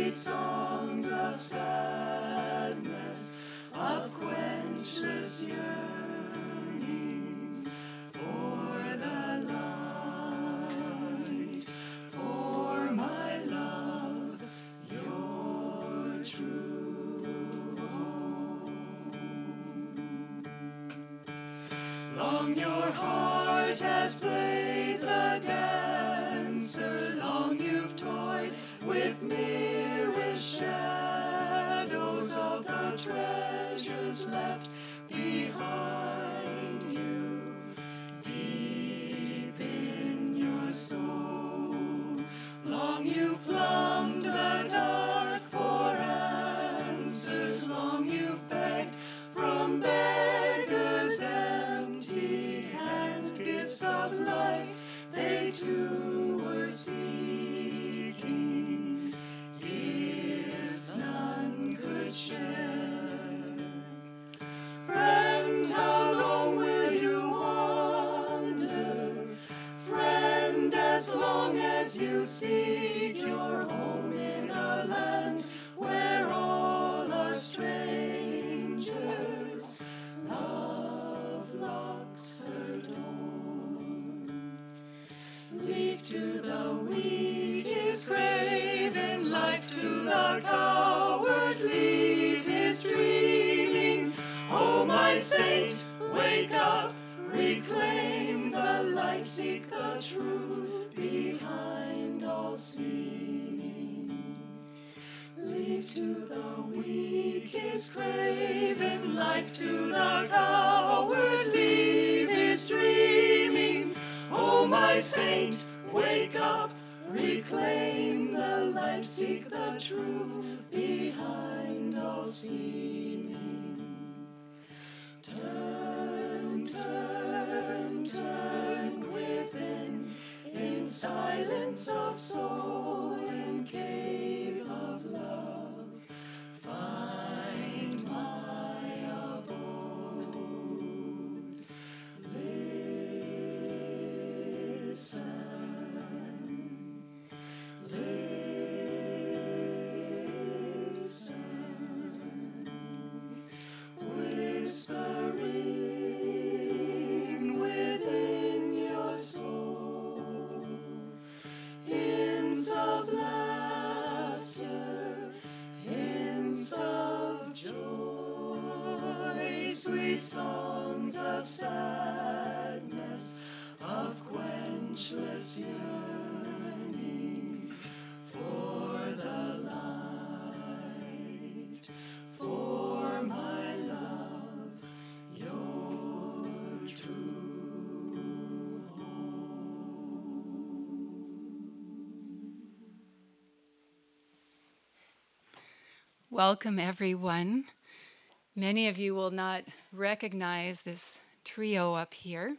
sweet songs of sadness, of quenchless yearning for the light, for my love, your true home. Long your heart has played the dancer, long you've toyed with mirrorless shadows of the treasures left behind you, deep in your soul. Long you've plumbed the dark for answers, long you've begged from beggars empty hands, gifts of life they too were seeking, gifts none could share. Friend, how long will you wander? Friend, as long as you seek your home in a land where all are strangers, love locks her door. Leave to the weak his grave, and life to the coward leave his dreaming. Oh, my saint, wake up, reclaim the light, seek the truth behind all seeming. Leave to the weak his grave, and life to the coward leave his dreaming. Oh, my saint, wake up, reclaim the light, seek the truth behind all seeming. Turn, turn, turn within, in silence of soul, in cave of love, find my abode. Listen, whispering within your soul, hints of laughter, hints of joy, sweet songs of sadness, of quenchless yearning for the light, for my love, your true home. Welcome, everyone. Many of you will not recognize this trio up here,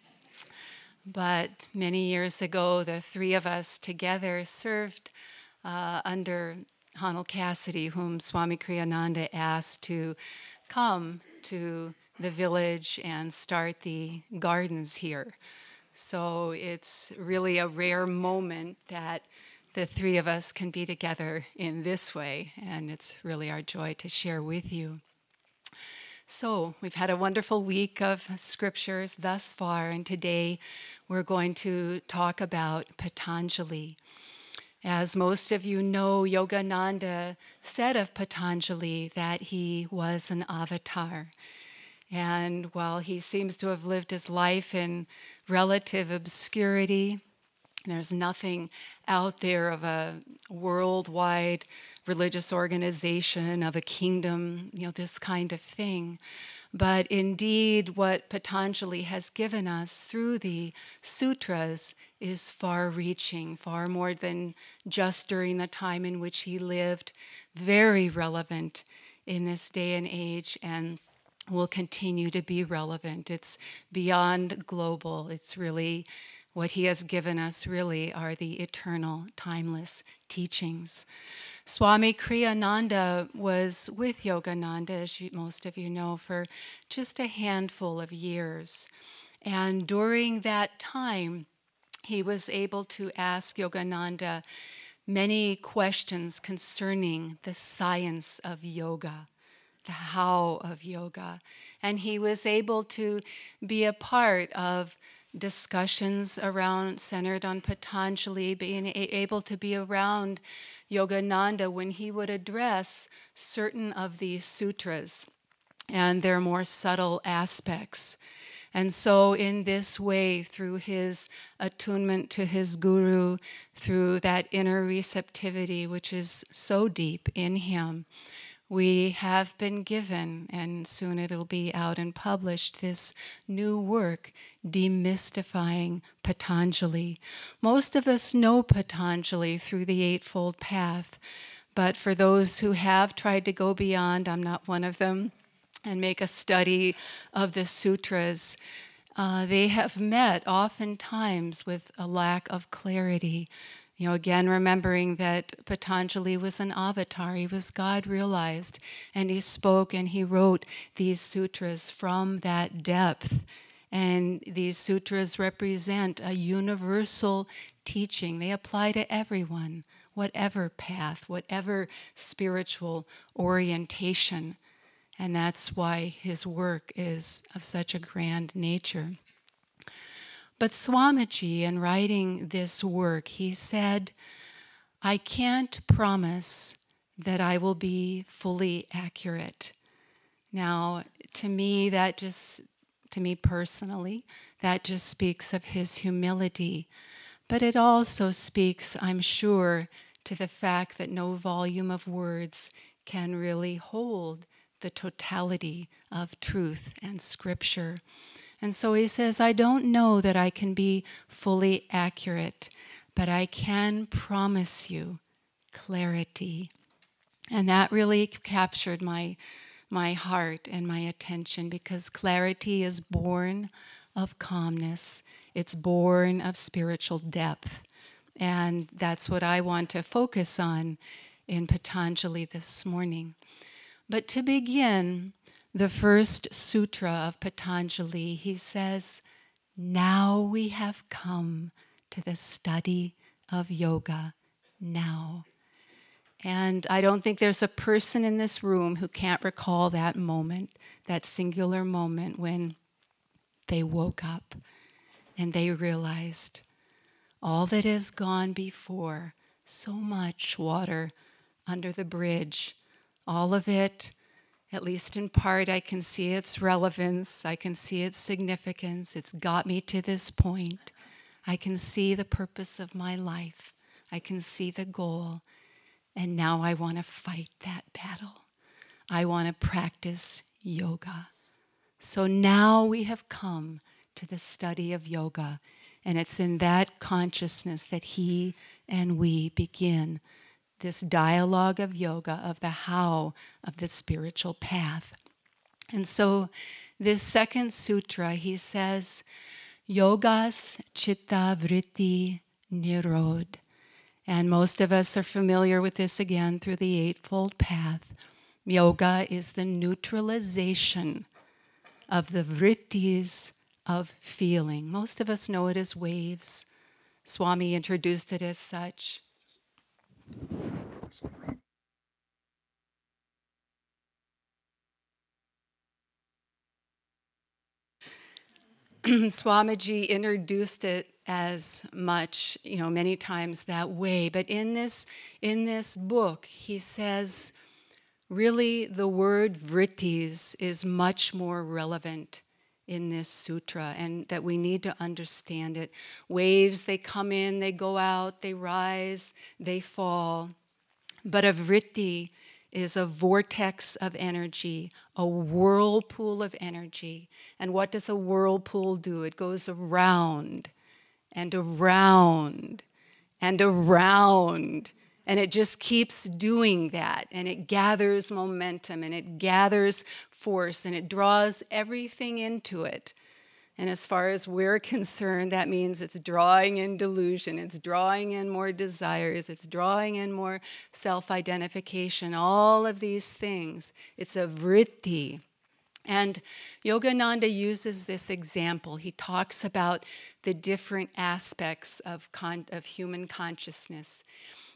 but many years ago, the three of us together served under Hanal Cassidy, whom Swami Kriyananda asked to come to the village and start the gardens here. So it's really a rare moment that the three of us can be together in this way, and it's really our joy to share with you. So we've had a wonderful week of scriptures thus far, and today we're going to talk about Patanjali. As most of you know, Yogananda said of Patanjali that he was an avatar. And while he seems to have lived his life in relative obscurity, there's nothing out there of a worldwide religious organization, of a kingdom, this kind of thing. But indeed, what Patanjali has given us through the sutras is far-reaching, far more than just during the time in which he lived, very relevant in this day and age, and will continue to be relevant. It's beyond global. It's really what he has given us really are the eternal, timeless teachings. Swami Kriyananda was with Yogananda, as most of you know, for just a handful of years. And during that time, he was able to ask Yogananda many questions concerning the science of yoga, the how of yoga. And he was able to be a part of discussions centered on Patanjali, being able to be around Yogananda when he would address certain of these sutras and their more subtle aspects. And so, in this way, through his attunement to his guru, through that inner receptivity, which is so deep in him, we have been given, and soon it'll be out and published, this new work, Demystifying Patanjali. Most of us know Patanjali through the Eightfold Path, but for those who have tried to go beyond, I'm not one of them, and make a study of the sutras, they have met oftentimes with a lack of clarity. Again, remembering that Patanjali was an avatar, he was God realized, and he spoke and he wrote these sutras from that depth. And these sutras represent a universal teaching. They apply to everyone, whatever path, whatever spiritual orientation. And that's why his work is of such a grand nature. But Swamiji, in writing this work, he said, I can't promise that I will be fully accurate. Now, to me personally, that just speaks of his humility. But it also speaks, I'm sure, to the fact that no volume of words can really hold the totality of truth and scripture. And so he says, I don't know that I can be fully accurate, but I can promise you clarity. And that really captured my heart and my attention, because clarity is born of calmness. It's born of spiritual depth. And that's what I want to focus on in Patanjali this morning. But to begin, the first sutra of Patanjali, he says, now we have come to the study of yoga, now. And I don't think there's a person in this room who can't recall that moment, that singular moment when they woke up and they realized all that has gone before, so much water under the bridge, all of it, at least in part, I can see its relevance, I can see its significance, it's got me to this point. I can see the purpose of my life, I can see the goal, and now I want to fight that battle. I want to practice yoga. So now we have come to the study of yoga, and it's in that consciousness that he and we begin this dialogue of yoga, of the how of the spiritual path. And so this second sutra, he says, Yogas Chitta Vritti Nirod. And most of us are familiar with this again through the Eightfold Path. Yoga is the neutralization of the vrittis of feeling. Most of us know it as waves. Swami introduced it as such. Swamiji introduced it as much, many times that way. But in this book, he says, really, the word vrittis is much more relevant in this sutra, and that we need to understand it. Waves, they come in, they go out, they rise, they fall. But a vritti is a vortex of energy, a whirlpool of energy. And what does a whirlpool do? It goes around and around and around. And it just keeps doing that. And it gathers momentum and it gathers force and it draws everything into it. And as far as we're concerned, that means it's drawing in delusion, it's drawing in more desires, it's drawing in more self-identification, all of these things. It's a vritti. And Yogananda uses this example. He talks about the different aspects of human consciousness.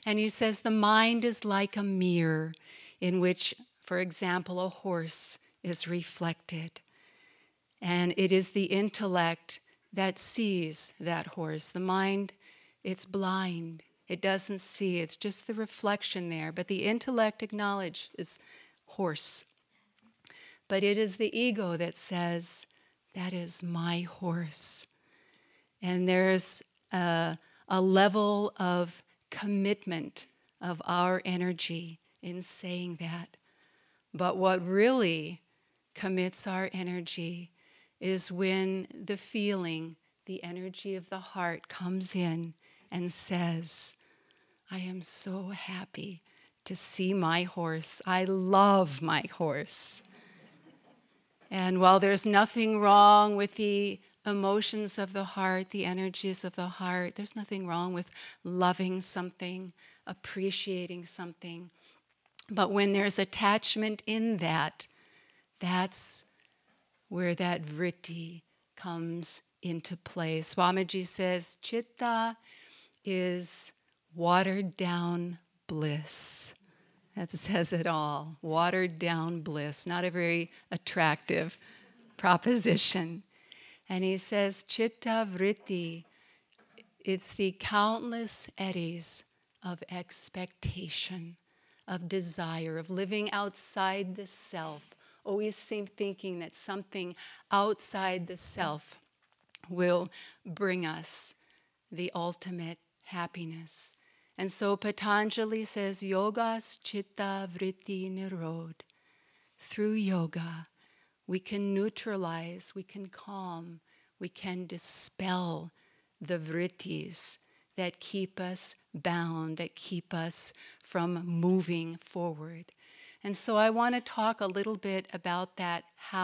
And he says the mind is like a mirror in which, for example, a horse is reflected. And it is the intellect that sees that horse. The mind, it's blind. It doesn't see. It's just the reflection there. But the intellect acknowledges horse. But it is the ego that says, that is my horse. And there's a level of commitment of our energy in saying that. But what really commits our energy is when the feeling, the energy of the heart comes in and says, I am so happy to see my horse. I love my horse. And while there's nothing wrong with the emotions of the heart, the energies of the heart, there's nothing wrong with loving something, appreciating something. But when there's attachment in that, that's where that vritti comes into play. Swamiji says, Chitta is watered down bliss. That says it all. Watered down bliss. Not a very attractive proposition. And he says, Chitta vritti, it's the countless eddies of expectation, of desire, of living outside the self, always thinking that something outside the self will bring us the ultimate happiness. And so Patanjali says, Yogas Chitta Vritti Nirod. Through yoga, we can neutralize, we can calm, we can dispel the vrittis that keep us bound, that keep us from moving forward. And so I want to talk a little bit about that,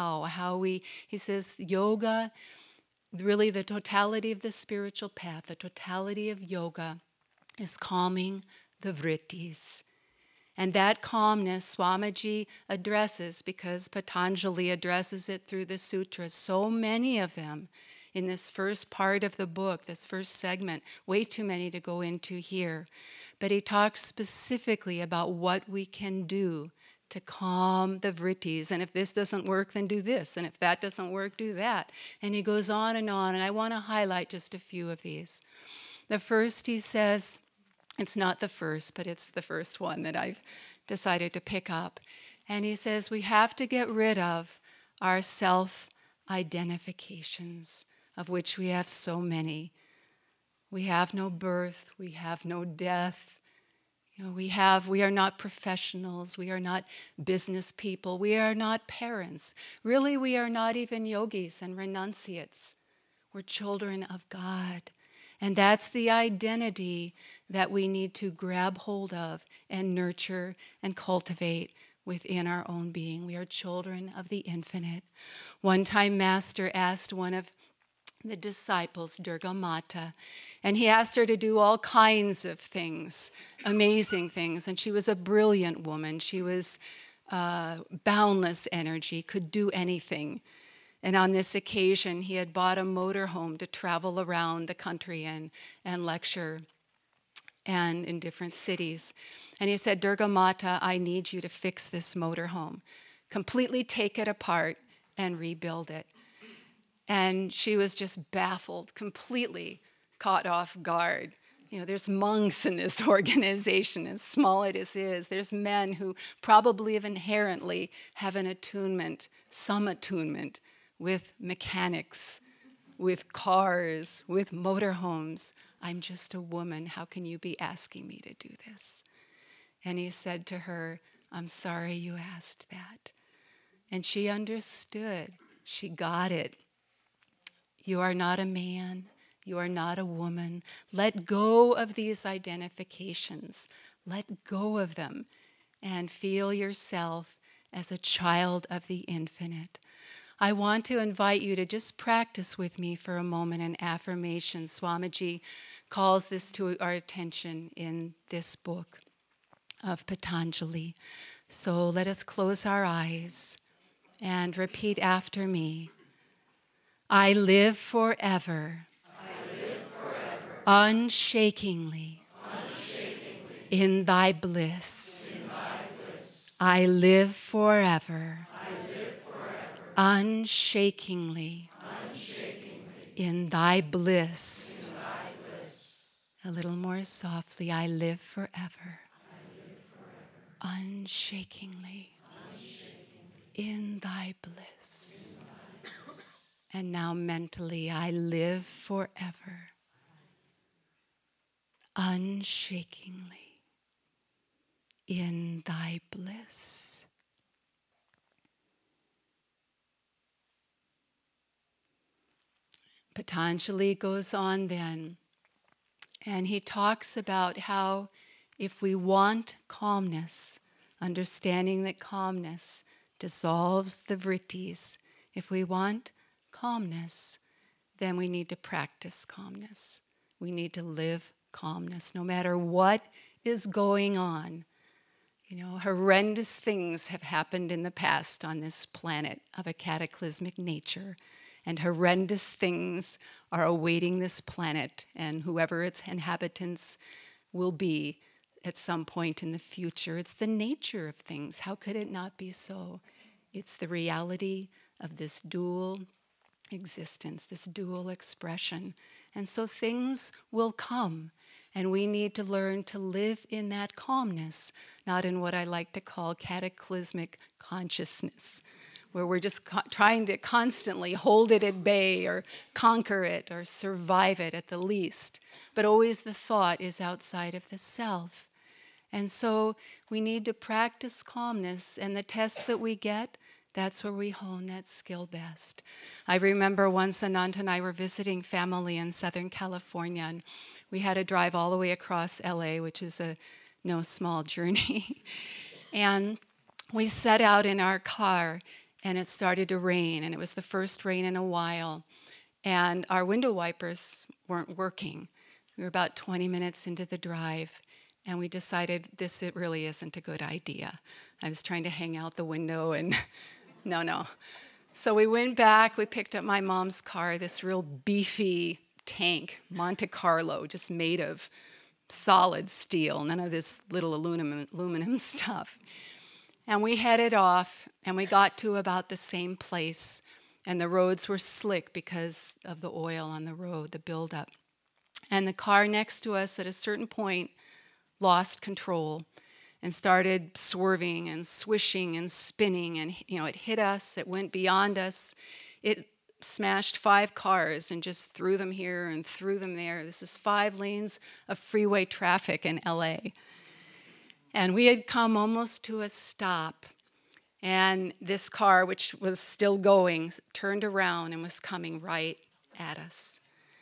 he says yoga, really the totality of the spiritual path, the totality of yoga is calming the vrittis. And that calmness Swamiji addresses because Patanjali addresses it through the sutras, so many of them in this first part of the book, this first segment, way too many to go into here. But he talks specifically about what we can do to calm the vrittis. And if this doesn't work, then do this. And if that doesn't work, do that. And he goes on. And I want to highlight just a few of these. The first, he says, it's not the first, but it's the first one that I've decided to pick up. And he says we have to get rid of our self-identifications, of which we have so many. We have no birth, we have no death. We are not professionals, we are not business people, we are not parents. Really, we are not even yogis and renunciates. We're children of God. And that's the identity that we need to grab hold of and nurture and cultivate within our own being. We are children of the infinite. One time, Master asked one of the disciples, Durga Mata, and he asked her to do all kinds of things, amazing things. And she was a brilliant woman. She was boundless energy, could do anything. And on this occasion, he had bought a motorhome to travel around the country and lecture and in different cities. And he said, Durga Mata, I need you to fix this motorhome. Completely take it apart and rebuild it. And she was just baffled, completely caught off guard. There's monks in this organization, as small as it is. There's men who probably inherently have an attunement, some attunement, with mechanics, with cars, with motorhomes. I'm just a woman. How can you be asking me to do this? And he said to her, I'm sorry you asked that. And she understood. She got it. You are not a man. You are not a woman. Let go of these identifications. Let go of them and feel yourself as a child of the infinite. I want to invite you to just practice with me for a moment an affirmation. Swamiji calls this to our attention in this book of Patanjali. So let us close our eyes and repeat after me. I live forever, unshakingly, In thy bliss. I live forever. Unshakingly. In thy bliss. A little more softly. I live forever. Unshakingly. In thy bliss. And now mentally, I live forever. Unshakingly. In thy bliss. Patanjali goes on then, and he talks about how if we want calmness, understanding that calmness dissolves the vrittis, if we want calmness, then we need to practice calmness. We need to live calmness no matter what is going on. You know, horrendous things have happened in the past on this planet of a cataclysmic nature, and horrendous things are awaiting this planet and whoever its inhabitants will be at some point in the future. It's the nature of things. How could it not be so? It's the reality of this dual existence, this dual expression. And so things will come, and we need to learn to live in that calmness, not in what I like to call cataclysmic consciousness, where we're just trying to constantly hold it at bay or conquer it or survive it at the least. But always the thought is outside of the self. And so we need to practice calmness, and the tests that we get, that's where we hone that skill best. I remember once Ananta and I were visiting family in Southern California, and we had to drive all the way across LA, which is no small journey. And we set out in our car, and it started to rain, and it was the first rain in a while. And our window wipers weren't working. We were about 20 minutes into the drive, and we decided it really isn't a good idea. I was trying to hang out the window, and no. So we went back, we picked up my mom's car, this real beefy tank, Monte Carlo, just made of solid steel, none of this little aluminum stuff. And we headed off, and we got to about the same place, and the roads were slick because of the oil on the road, the buildup. And the car next to us at a certain point lost control and started swerving and swishing and spinning, and it hit us, it went beyond us. It smashed 5 cars and just threw them here and threw them there. This is 5 lanes of freeway traffic in LA. And we had come almost to a stop, and this car, which was still going, turned around and was coming right at us.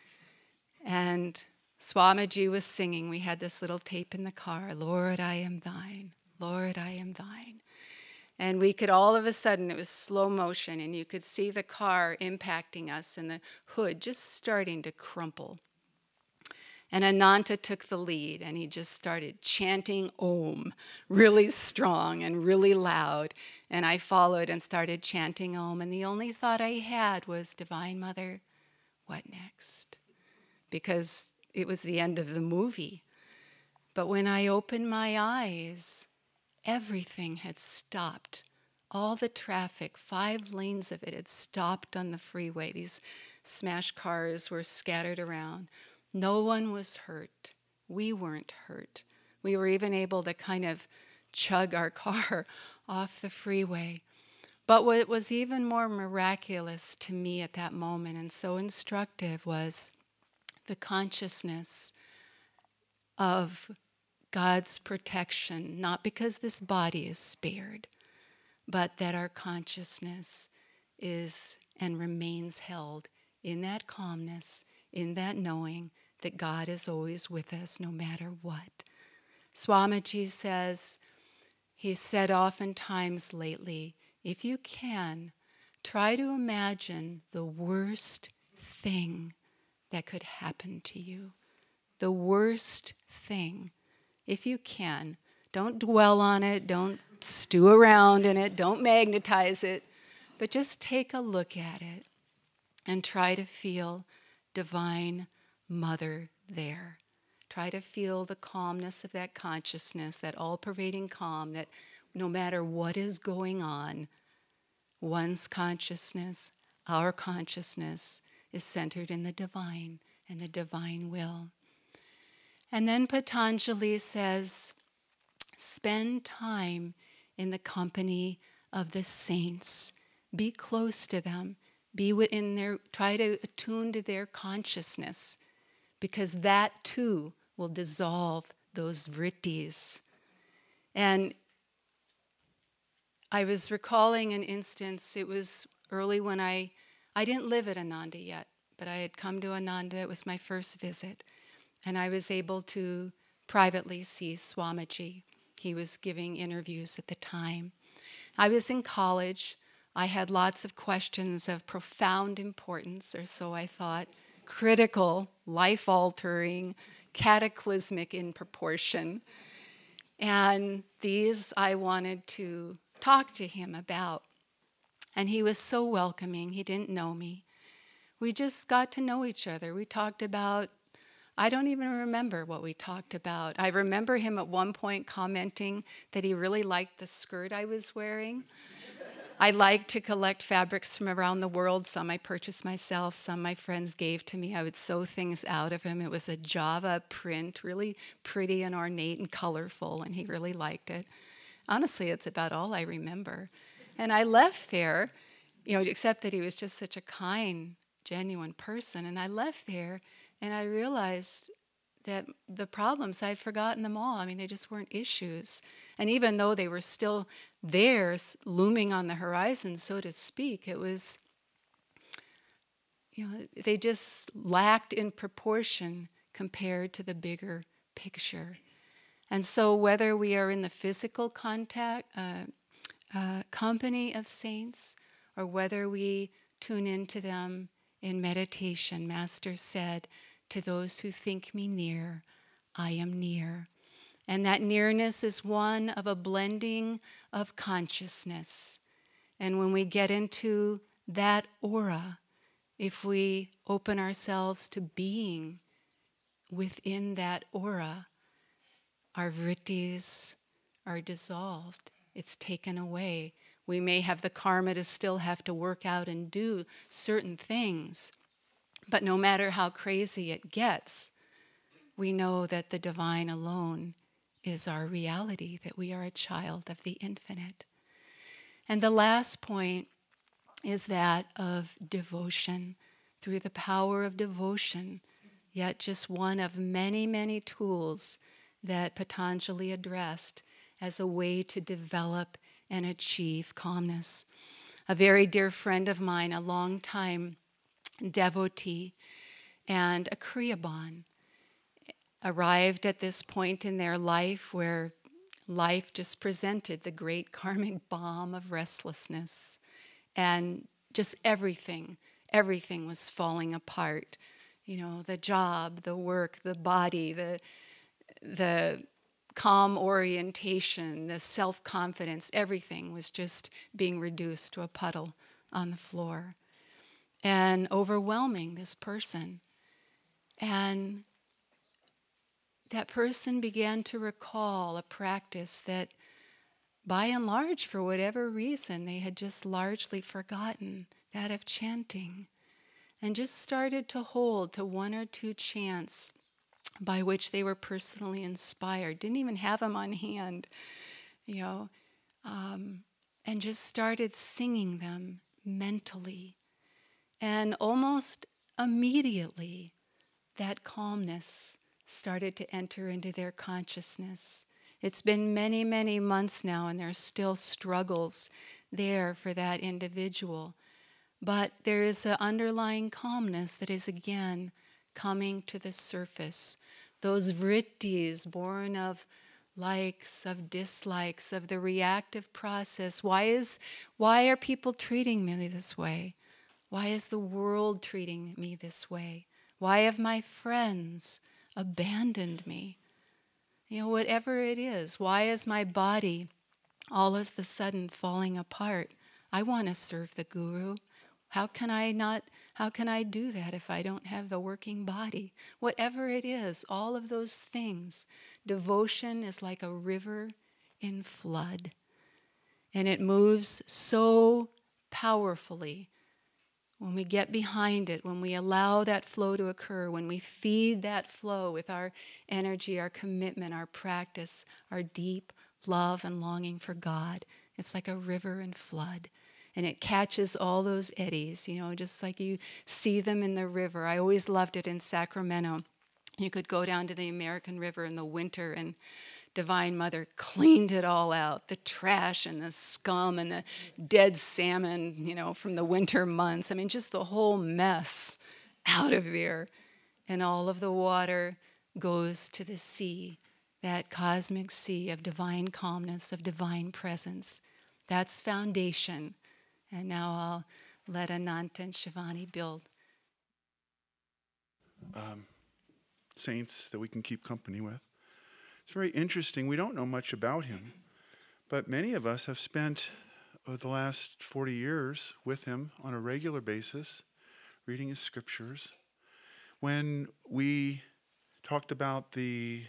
And Swamiji was singing. We had this little tape in the car, Lord, I am thine, Lord, I am thine. And we could all of a sudden, it was slow motion, and you could see the car impacting us and the hood just starting to crumple. And Ananta took the lead, and he just started chanting Om really strong and really loud. And I followed and started chanting Om, and the only thought I had was, Divine Mother, what next? Because it was the end of the movie. But when I opened my eyes, everything had stopped. All the traffic, 5 lanes of it had stopped on the freeway. These smashed cars were scattered around. No one was hurt. We weren't hurt. We were even able to kind of chug our car off the freeway. But what was even more miraculous to me at that moment and so instructive was the consciousness of God's protection, not because this body is spared, but that our consciousness is and remains held in that calmness, in that knowing that God is always with us no matter what. Swamiji says, he said oftentimes lately, if you can, try to imagine the worst thing that could happen to you. The worst thing. If you can, don't dwell on it, don't stew around in it, don't magnetize it, but just take a look at it and try to feel Divine Mother there. Try to feel the calmness of that consciousness, that all-pervading calm, that no matter what is going on, one's consciousness, our consciousness, is centered in the divine and the divine will. And then Patanjali says, spend time in the company of the saints. Be close to them. Be within try to attune to their consciousness, because that too will dissolve those vrittis. And I was recalling an instance. It was early when I didn't live at Ananda yet, but I had come to Ananda. It was my first visit. And I was able to privately see Swamiji. He was giving interviews at the time. I was in college. I had lots of questions of profound importance, or so I thought, critical, life-altering, cataclysmic in proportion. And these I wanted to talk to him about. And he was so welcoming. He didn't know me. We just got to know each other. We talked about, I don't even remember what we talked about. I remember him at one point commenting that he really liked the skirt I was wearing. I like to collect fabrics from around the world. Some I purchased myself, some my friends gave to me. I would sew things out of them. It was a Java print, really pretty and ornate and colorful, and he really liked it. Honestly, it's about all I remember. And I left there, except that he was just such a kind, genuine person. And I left there, and I realized that the problems, I'd forgotten them all. I mean, they just weren't issues. And even though they were still there, looming on the horizon, so to speak, it was, they just lacked in proportion compared to the bigger picture. And so whether we are in the physical company of saints, or whether we tune into them in meditation, Master said, to those who think me near, I am near. And that nearness is one of a blending of consciousness. And when we get into that aura, if we open ourselves to being within that aura, our vrittis are dissolved. It's taken away. We may have the karma to still have to work out and do certain things, but no matter how crazy it gets, we know that the divine alone is our reality, that we are a child of the infinite. And the last point is that of devotion. Through the power of devotion, yet just one of many, many tools that Patanjali addressed as a way to develop and achieve calmness. A very dear friend of mine, a long-time devotee and a Kriyaban, arrived at this point in their life where life just presented the great karmic bomb of restlessness, and just everything was falling apart. The job, the work, the body, the calm orientation, the self-confidence, everything was just being reduced to a puddle on the floor and overwhelming this person. And that person began to recall a practice that, by and large, for whatever reason, they had just largely forgotten, that of chanting, and just started to hold to one or two chants by which they were personally inspired. Didn't even have them on hand, and just started singing them mentally. And almost immediately, that calmness started to enter into their consciousness. It's been many, many months now, and there are still struggles there for that individual. But there is an underlying calmness that is again coming to the surface. Those vrittis born of likes, of dislikes, of the reactive process. Why are people treating me this way? Why is the world treating me this way? Why have my friends abandoned me? Whatever it is, why is my body all of a sudden falling apart? I want to serve the Guru. How can I do that if I don't have the working body? Whatever it is, all of those things. Devotion is like a river in flood, and it moves so powerfully when we get behind it, when we allow that flow to occur, when we feed that flow with our energy, our commitment, our practice, our deep love and longing for God. It's like a river in flood. And it catches all those eddies, just like you see them in the river. I always loved it in Sacramento. You could go down to the American River in the winter, and Divine Mother cleaned it all out, the trash and the scum and the dead salmon, from the winter months. I mean, just the whole mess out of there. And all of the water goes to the sea, that cosmic sea of divine calmness, of divine presence. That's foundation. And now I'll let Anant and Shivani build. Saints that we can keep company with. It's very interesting. We don't know much about him, but many of us have spent the last 40 years with him on a regular basis, reading his scriptures. When we talked about the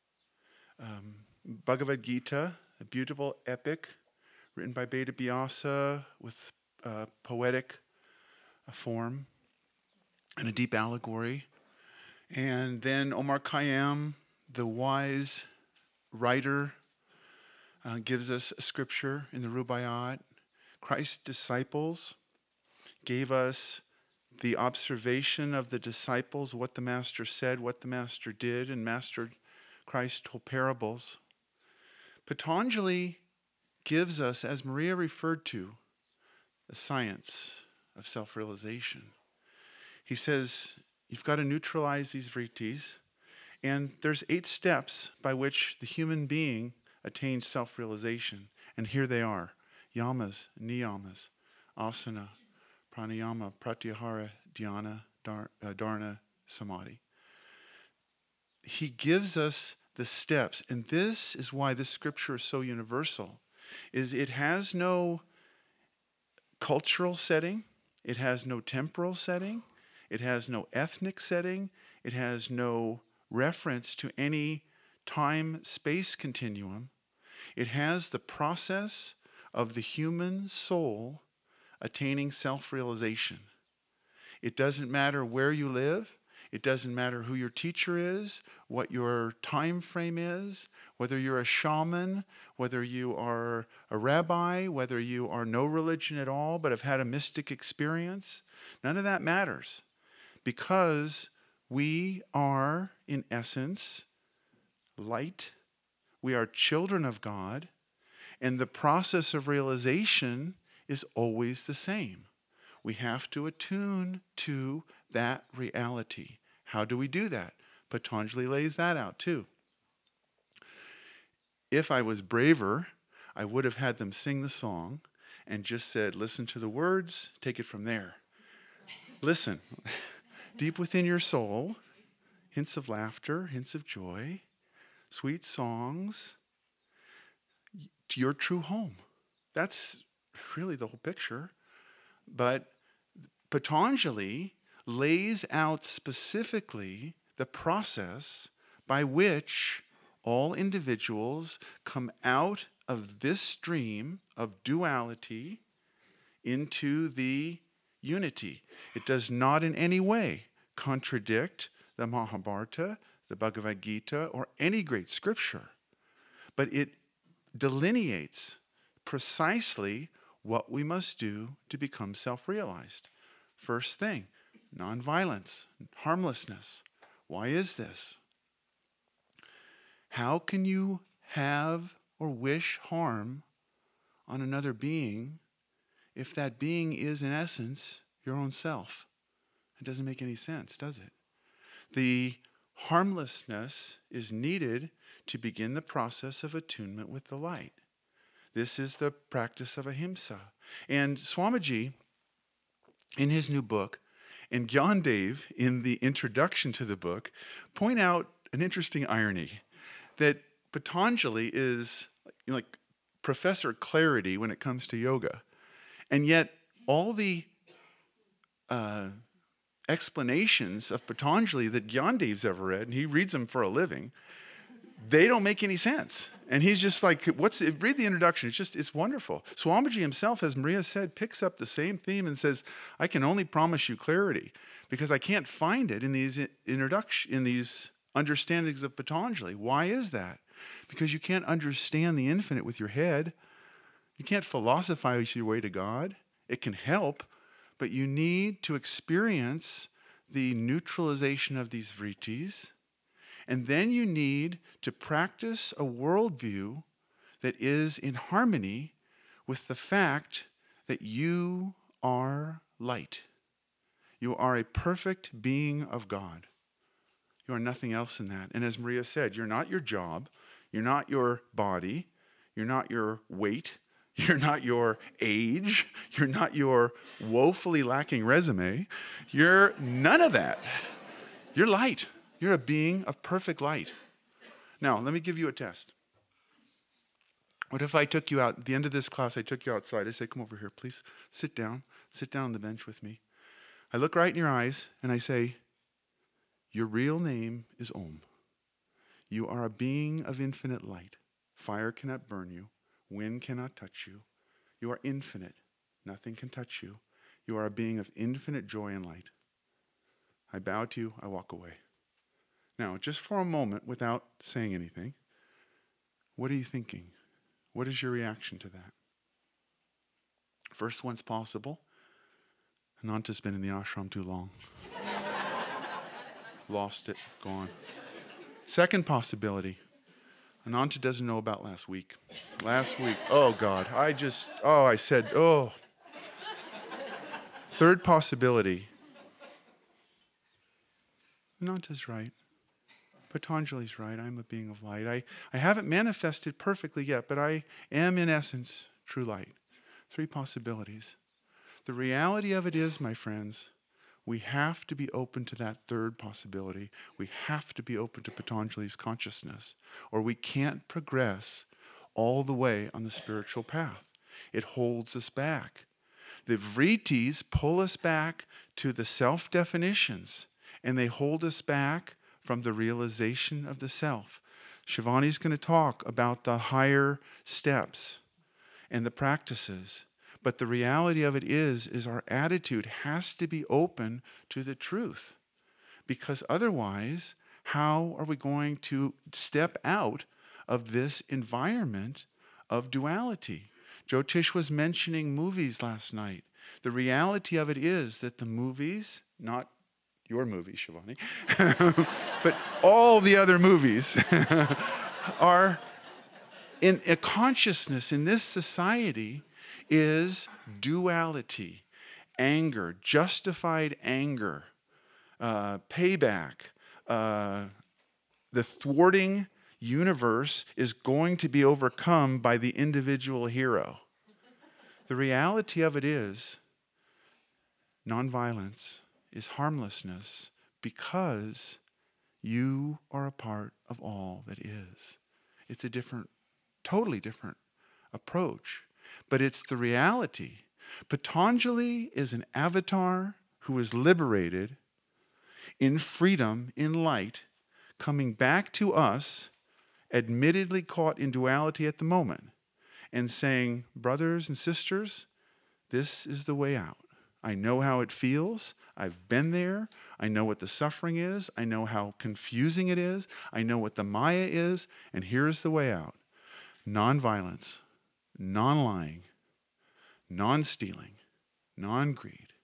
Bhagavad Gita, a beautiful epic written by Beda Vyasa with poetic form and a deep allegory. And then Omar Khayyam, the wise writer, gives us a scripture in the Rubaiyat. Christ's disciples gave us the observation of the disciples, what the Master said, what the Master did, and Master Christ told parables. Patanjali gives us, as Maria referred to, the science of self-realization. He says, you've got to neutralize these vrittis, and there's 8 steps by which the human being attains self-realization. And here they are: yamas, niyamas, asana, pranayama, pratyahara, dhyana, dharana, samadhi. He gives us the steps, and this is why this scripture is so universal, is it has no cultural setting, it has no temporal setting, it has no ethnic setting, it has no reference to any time-space continuum. It has the process of the human soul attaining self-realization. It doesn't matter where you live. It doesn't matter who your teacher is, what your time frame is, whether you're a shaman, whether you are a rabbi, whether you are no religion at all but have had a mystic experience. None of that matters, because we are, in essence, light. We are children of God, and the process of realization is always the same. We have to attune to that reality. How do we do that? Patanjali lays that out too. If I was braver, I would have had them sing the song and just said, listen to the words, take it from there. Listen, deep within your soul, hints of laughter, hints of joy, sweet songs, to your true home. That's really the whole picture. But Patanjali lays out specifically the process by which all individuals come out of this stream of duality into the unity. It does not in any way contradict the Mahabharata, the Bhagavad Gita, or any great scripture, but it delineates precisely what we must do to become self-realized. First thing, nonviolence, harmlessness. Why is this? How can you have or wish harm on another being if that being is, in essence, your own self? It doesn't make any sense, does it? The harmlessness is needed to begin the process of attunement with the light. This is the practice of ahimsa. And Swamiji, in his new book, and Gyandev, in the introduction to the book, point out an interesting irony, that Patanjali is like Professor Clarity when it comes to yoga. And yet all the explanations of Patanjali that Gyandev's ever read, and he reads them for a living, they don't make any sense. And he's just like, read the introduction. It's wondrful. Swamiji himself, as Maria said, picks up the same theme and says, I can only promise you clarity because I can't find it in these understandings of Patanjali. Why is that? Because you can't understand the infinite with your head. You can't philosophize your way to God. It can help, but you need to experience the neutralization of these vrittis. And then you need to practice a worldview that is in harmony with the fact that you are light. You are a perfect being of God. You are nothing else in that. And as Maria said, you're not your job, you're not your body, you're not your weight, you're not your age, you're not your woefully lacking resume. You're none of that. You're light. You're a being of perfect light. Now, let me give you a test. What if I took you out, at the end of this class, I took you outside. I say, come over here, please. Sit down on the bench with me. I look right in your eyes and I say, your real name is Om. You are a being of infinite light. Fire cannot burn you. Wind cannot touch you. You are infinite. Nothing can touch you. You are a being of infinite joy and light. I bow to you. I walk away. Now, just for a moment, without saying anything, what are you thinking? What is your reaction to that? First one's possible. Ananta's been in the ashram too long. Lost it, gone. Second possibility. Ananta doesn't know about last week. Oh God, I said. Third possibility. Ananta's right. Patanjali's right. I'm a being of light. I haven't manifested perfectly yet, but I am in essence true light. Three possibilities. The reality of it is, my friends, we have to be open to that third possibility. We have to be open to Patanjali's consciousness, or we can't progress all the way on the spiritual path. It holds us back. The vrittis pull us back to the self-definitions, and they hold us back from the realization of the self. Shivani's going to talk about the higher steps and the practices. But the reality of it is our attitude has to be open to the truth. Because otherwise, how are we going to step out of this environment of duality? Jyotish was mentioning movies last night. The reality of it is that the movies, not your movie, Shivani, but all the other movies are in a consciousness in this society is duality, anger, justified anger, payback. The thwarting universe is going to be overcome by the individual hero. The reality of it is nonviolence is harmlessness because you are a part of all that is. It's a totally different approach, but it's the reality. Patanjali is an avatar who is liberated in freedom, in light, coming back to us, admittedly caught in duality at the moment, and saying, brothers and sisters, this is the way out. I know how it feels. I've been there. I know what the suffering is. I know how confusing it is. I know what the Maya is. And here's the way out. Non-violence, non-lying, non-stealing, non-greed.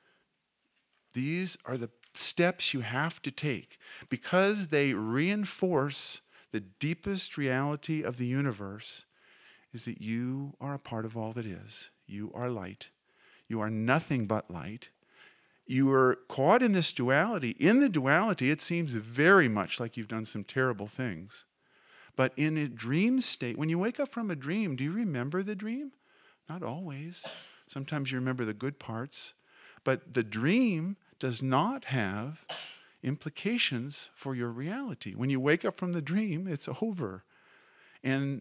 These are the steps you have to take because they reinforce the deepest reality of the universe is that you are a part of all that is. You are light. You are nothing but light. You are caught in this duality. In the duality, it seems very much like you've done some terrible things. But in a dream state, when you wake up from a dream, do you remember the dream? Not always. Sometimes you remember the good parts. But the dream does not have implications for your reality. When you wake up from the dream, it's over. And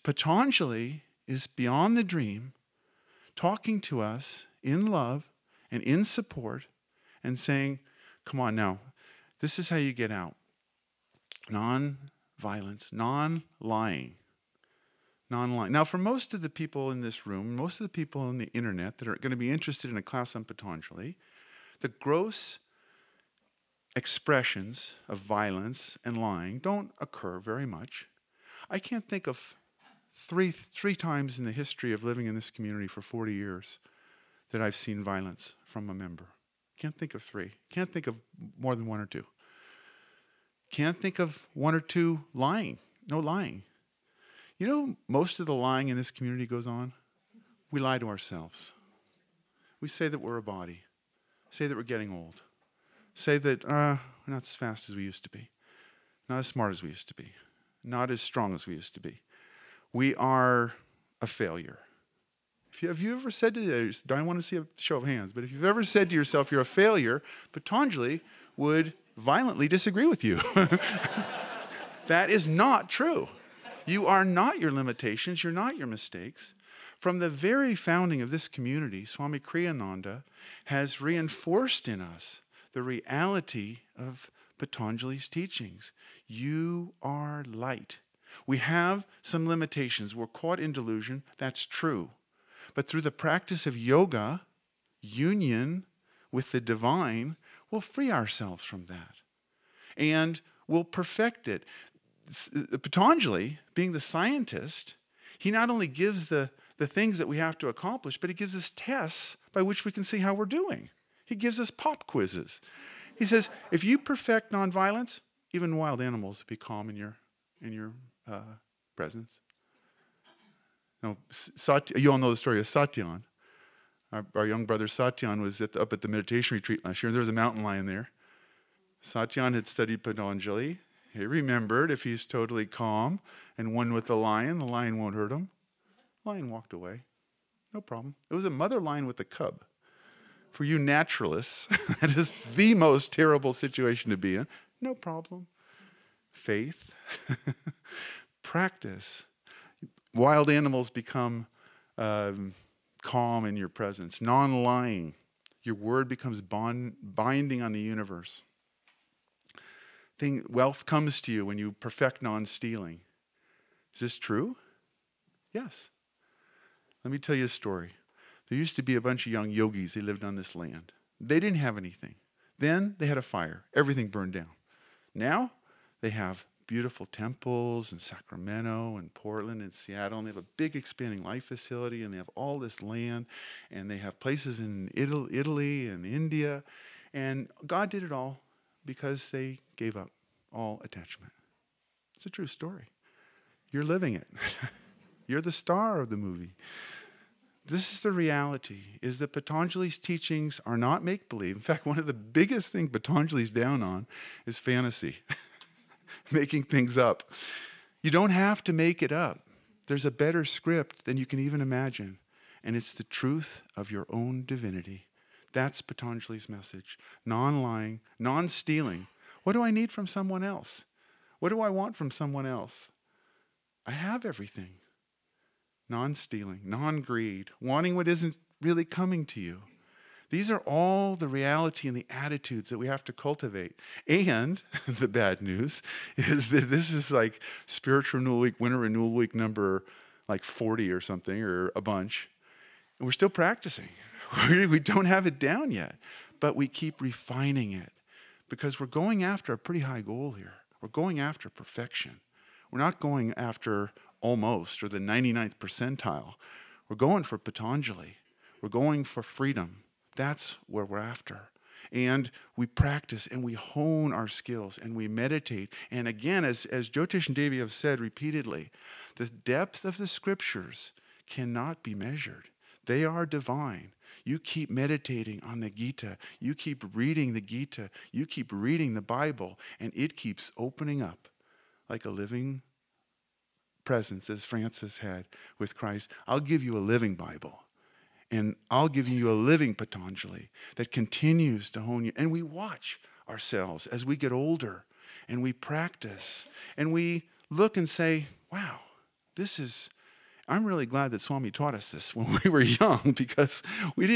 Patanjali is beyond the dream, talking to us in love and in support and saying, come on now, this is how you get out. Non-violence, non-lying. Non-lying. Now, for most of the people in this room, most of the people on the internet that are going to be interested in a class on Patanjali, the gross expressions of violence and lying don't occur very much. I can't think of three times in the history of living in this community for 40 years that I've seen violence from a member. Can't think of three. Can't think of more than one or two. Can't think of one or two lying. No lying. You know, most of the lying in this community goes on. We lie to ourselves. We say that we're a body. Say that we're getting old. Say that we're not as fast as we used to be. Not as smart as we used to be. Not as strong as we used to be. We are a failure. Have you ever said to others, I don't want to see a show of hands, but if you've ever said to yourself you're a failure, Patanjali would violently disagree with you. That is not true. You are not your limitations. You're not your mistakes. From the very founding of this community, Swami Kriyananda has reinforced in us the reality of Patanjali's teachings. You are light. We have some limitations. We're caught in delusion. That's true. But through the practice of yoga, union with the divine, we'll free ourselves from that. And we'll perfect it. Patanjali, being the scientist, he not only gives the things that we have to accomplish, but he gives us tests by which we can see how we're doing. He gives us pop quizzes. He says, if you perfect nonviolence, even wild animals will be calm in your presence. Now, you all know the story of Satyan. Our young brother Satyan was up at the meditation retreat last year, and there was a mountain lion there. Satyan had studied Patanjali. He remembered if he's totally calm and one with the lion won't hurt him. The lion walked away. No problem. It was a mother lion with a cub. For you naturalists, that is the most terrible situation to be in. No problem. Faith. Practice. Wild animals become calm in your presence. Non-lying. Your word becomes binding on the universe. Wealth comes to you when you perfect non-stealing. Is this true? Yes. Let me tell you a story. There used to be a bunch of young yogis. They lived on this land. They didn't have anything. Then they had a fire. Everything burned down. Now they have beautiful temples in Sacramento and Portland and Seattle, and they have a big expanding life facility, and they have all this land, and they have places in Italy and India, and God did it all because they gave up all attachment. It's a true story. You're living it. You're the star of the movie. This is the reality, is that Patanjali's teachings are not make-believe. In fact, one of the biggest things Patanjali's down on is fantasy, making things up. You don't have to make it up. There's a better script than you can even imagine, and it's the truth of your own divinity. That's Patanjali's message. Non-lying, non-stealing. What do I need from someone else? What do I want from someone else? I have everything. Non-stealing, non-greed, wanting what isn't really coming to you. These are all the reality and the attitudes that we have to cultivate. And the bad news is that this is like Spiritual Renewal Week, Winter Renewal Week number like 40 or something, or a bunch. And we're still practicing. We don't have it down yet, but we keep refining it because we're going after a pretty high goal here. We're going after perfection. We're not going after almost or the 99th percentile. We're going for Patanjali. We're going for freedom. That's where we're after. And we practice and we hone our skills and we meditate. And again, as Jyotish and Devi have said repeatedly, the depth of the scriptures cannot be measured. They are divine. You keep meditating on the Gita. You keep reading the Gita. You keep reading the Bible, and it keeps opening up like a living presence, as Francis had with Christ. I'll give you a living Bible, and I'll give you a living Patanjali that continues to hone you. And we watch ourselves as we get older, and we practice, and we look and say, wow, I'm really glad that Swami taught us this when we were young, because we didn't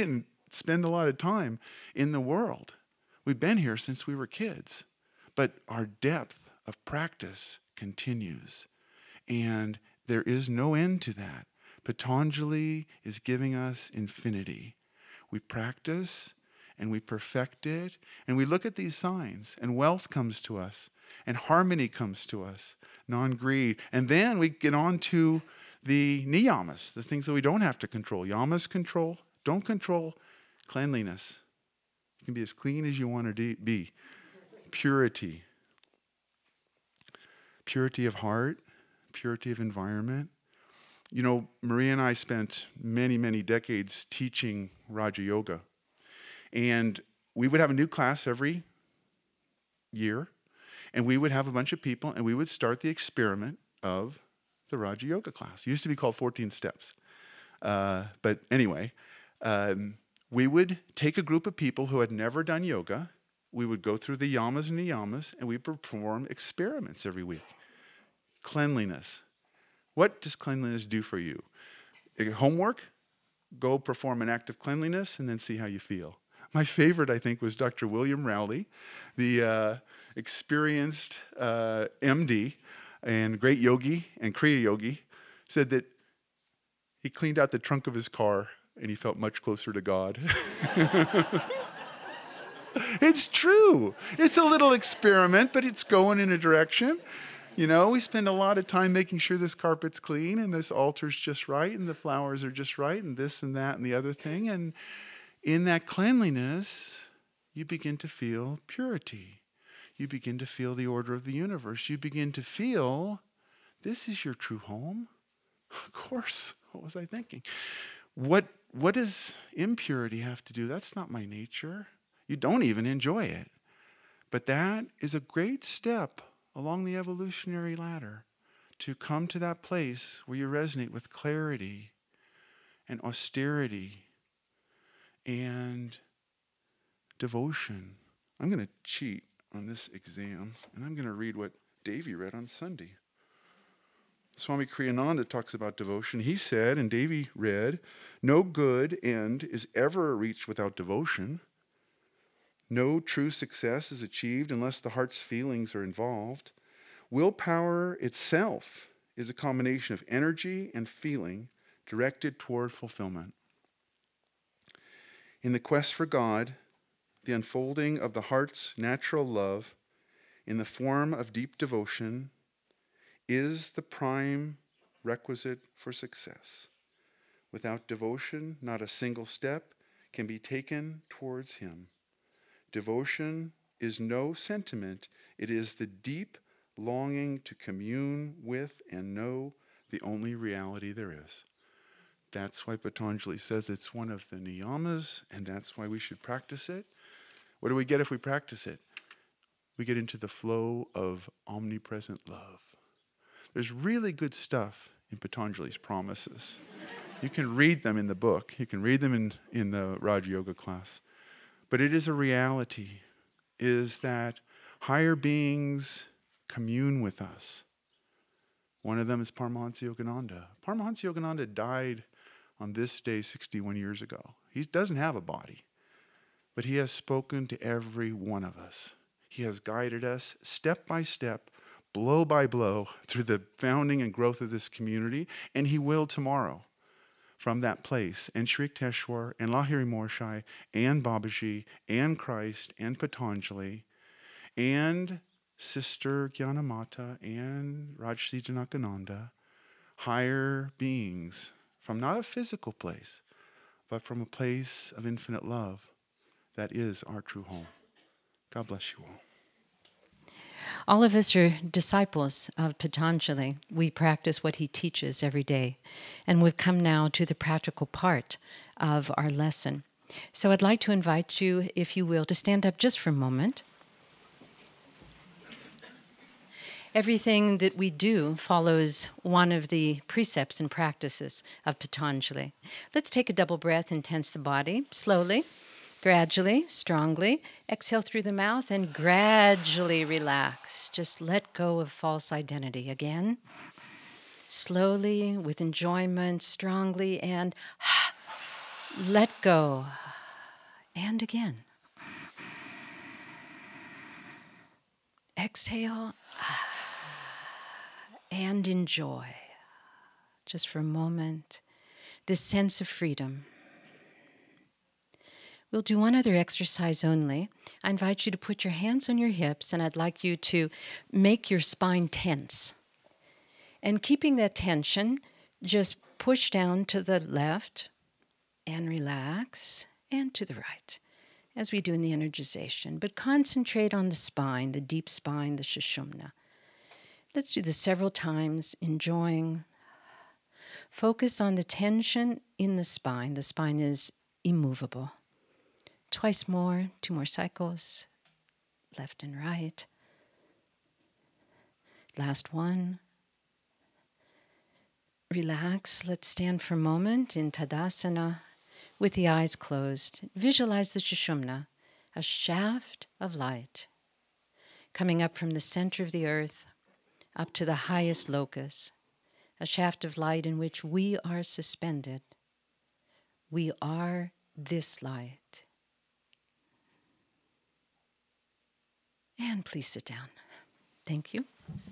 spend a lot of time in the world. We've been here since we were kids. But our depth of practice continues. And there is no end to that. Patanjali is giving us infinity. We practice and we perfect it, and we look at these signs, and wealth comes to us, and harmony comes to us, non-greed. And then we get on to the niyamas, the things that we don't have to control. Yamas control, don't control cleanliness. You can be as clean as you want to be. Purity. Purity of heart, purity of environment. You know, Maria and I spent many, many decades teaching Raja Yoga. And we would have a new class every year. And we would have a bunch of people, and we would start the experiment of the Raja Yoga class. It used to be called 14 Steps. But anyway, we would take a group of people who had never done yoga. We would go through the yamas and niyamas, and we perform experiments every week. Cleanliness. What does cleanliness do for you? Homework? Go perform an act of cleanliness and then see how you feel. My favorite, I think, was Dr. William Rowley, the experienced MD and great yogi and Kriya yogi, said that he cleaned out the trunk of his car and he felt much closer to God. It's true. It's a little experiment, but it's going in a direction. You know, we spend a lot of time making sure this carpet's clean and this altar's just right and the flowers are just right and this and that and the other thing. And in that cleanliness, you begin to feel purity. You begin to feel the order of the universe. You begin to feel, this is your true home. Of course. What was I thinking? What does impurity have to do? That's not my nature. You don't even enjoy it. But that is a great step along the evolutionary ladder to come to that place where you resonate with clarity and austerity and devotion. I'm going to cheat on this exam, and I'm going to read what Davy read on Sunday. Swami Kriyananda talks about devotion. He said, and Davy read, no good end is ever reached without devotion. No true success is achieved unless the heart's feelings are involved. Willpower itself is a combination of energy and feeling directed toward fulfillment. In the quest for God, the unfolding of the heart's natural love in the form of deep devotion is the prime requisite for success. Without devotion, not a single step can be taken towards Him. Devotion is no sentiment. It is the deep longing to commune with and know the only reality there is. That's why Patanjali says it's one of the niyamas, and that's why we should practice it. What do we get if we practice it? We get into the flow of omnipresent love. There's really good stuff in Patanjali's promises. You can read them in the book. You can read them in the Raja Yoga class. But it is a reality, is that higher beings commune with us. One of them is Paramahansa Yogananda. Paramahansa Yogananda died on this day 61 years ago. He doesn't have a body, but he has spoken to every one of us. He has guided us step by step, blow by blow, through the founding and growth of this community, and he will tomorrow from that place. And Sri Yukteswar, and Lahiri Morshai, and Babaji, and Christ, and Patanjali, and Sister Gyanamata, and Rajsi Janakananda, higher beings from not a physical place, but from a place of infinite love that is our true home. God bless you all. All of us are disciples of Patanjali. We practice what he teaches every day. And we've come now to the practical part of our lesson. So I'd like to invite you, if you will, to stand up just for a moment. Everything that we do follows one of the precepts and practices of Patanjali. Let's take a double breath and tense the body slowly. Gradually, strongly, exhale through the mouth and gradually relax. Just let go of false identity. Again, slowly, with enjoyment, strongly, and let go. And again. Exhale and enjoy, just for a moment, this sense of freedom. We'll do one other exercise only. I invite you to put your hands on your hips, and I'd like you to make your spine tense. And keeping that tension, just push down to the left and relax, and to the right, as we do in the energization. But concentrate on the spine, the deep spine, the Sushumna. Let's do this several times, enjoying. Focus on the tension in the spine. The spine is immovable. Twice more, 2 more cycles, left and right. Last one. Relax. Let's stand for a moment in Tadasana with the eyes closed. Visualize the Sushumna, a shaft of light coming up from the center of the earth up to the highest locus, a shaft of light in which we are suspended. We are this light. And please sit down. Thank you.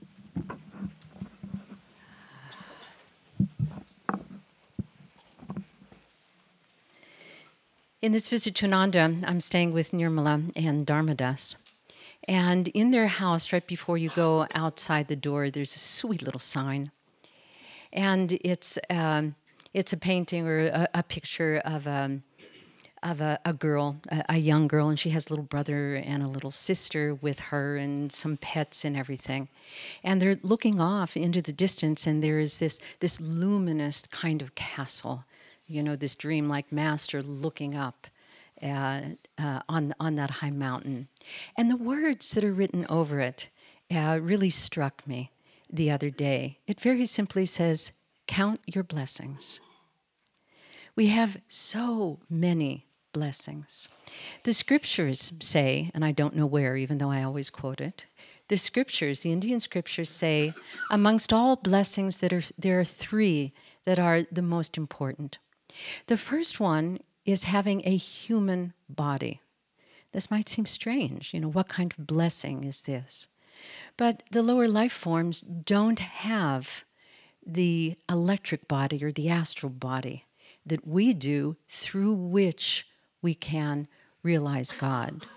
In this visit to Ananda, I'm staying with Nirmala and Dharmadas. And in their house, right before you go outside the door, there's a sweet little sign. And it's a painting or a picture of a girl, a young girl, and she has a little brother and a little sister with her and some pets and everything. And they're looking off into the distance, and there is this luminous kind of castle, this dreamlike master looking up on that high mountain. And the words that are written over it really struck me the other day. It very simply says, "Count your blessings." We have so many blessings. The scriptures say, and I don't know where, even though I always quote it, the Indian scriptures say, amongst all blessings there are 3 that are the most important. The first one is having a human body. This might seem strange. What kind of blessing is this? But the lower life forms don't have the electric body or the astral body that we do, through which we can realize God.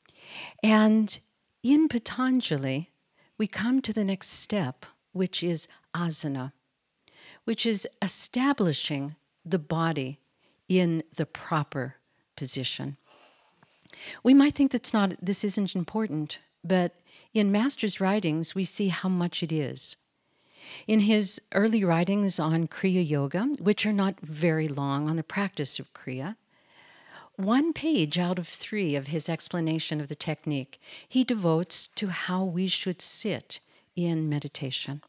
And in Patanjali, we come to the next step, which is asana, which is establishing the body in the proper position. We might think this isn't important, but in Master's writings, we see how much it is. In his early writings on Kriya Yoga, which are not very long on the practice of Kriya, 1 page out of 3 of his explanation of the technique he devotes to how we should sit in meditation.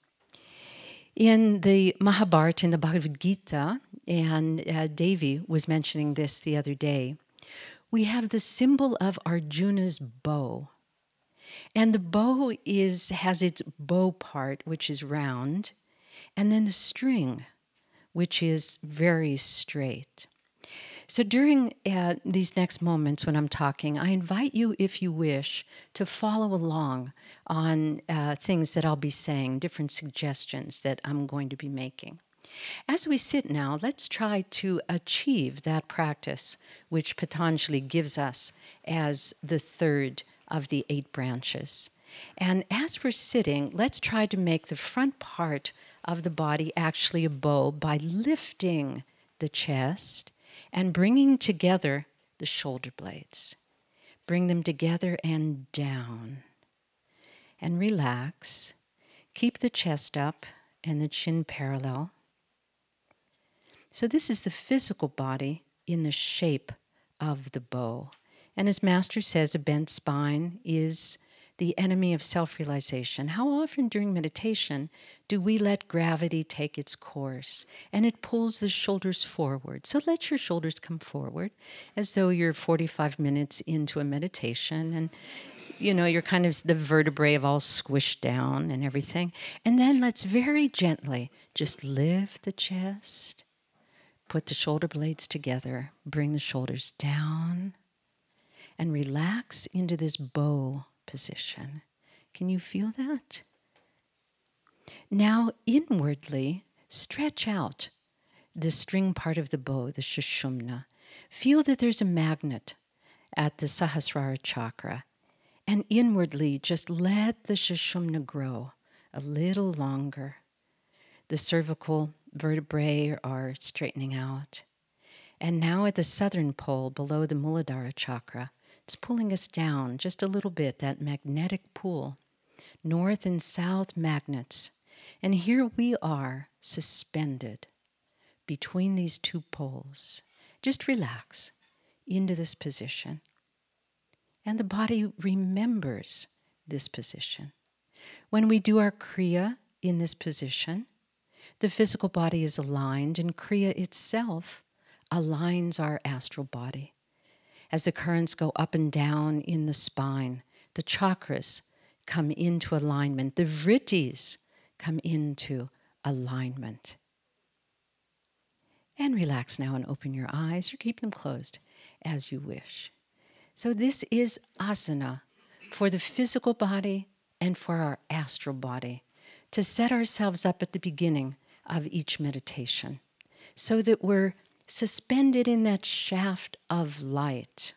In the Mahabharata, in the Bhagavad Gita, and Devi was mentioning this the other day, we have the symbol of Arjuna's bow. And the bow has its bow part, which is round, and then the string, which is very straight. So during these next moments when I'm talking, I invite you, if you wish, to follow along on things that I'll be saying, different suggestions that I'm going to be making. As we sit now, let's try to achieve that practice which Patanjali gives us as the 3rd of the 8 branches. And as we're sitting, let's try to make the front part of the body actually a bow by lifting the chest and bringing together the shoulder blades. Bring them together and down. And relax. Keep the chest up and the chin parallel. So this is the physical body in the shape of the bow. And as Master says, a bent spine is the enemy of self-realization. How often during meditation do we let gravity take its course and it pulls the shoulders forward? So let your shoulders come forward as though you're 45 minutes into a meditation and you're kind of the vertebrae have all squished down and everything. And then let's very gently just lift the chest, put the shoulder blades together, bring the shoulders down, and relax into this bow position. Can you feel that? Now, inwardly, stretch out the string part of the bow, the Sushumna. Feel that there's a magnet at the Sahasrara chakra. And inwardly, just let the Sushumna grow a little longer. The cervical vertebrae are straightening out. And now at the southern pole, below the Muladhara chakra, it's pulling us down just a little bit, that magnetic pull. North and south magnets. And here we are, suspended between these two poles. Just relax into this position. And the body remembers this position. When we do our Kriya in this position, the physical body is aligned, and Kriya itself aligns our astral body. As the currents go up and down in the spine, the chakras come into alignment. The vrittis come into alignment. And relax now and open your eyes, or keep them closed as you wish. So this is asana for the physical body and for our astral body, to set ourselves up at the beginning of each meditation so that we're suspended in that shaft of light.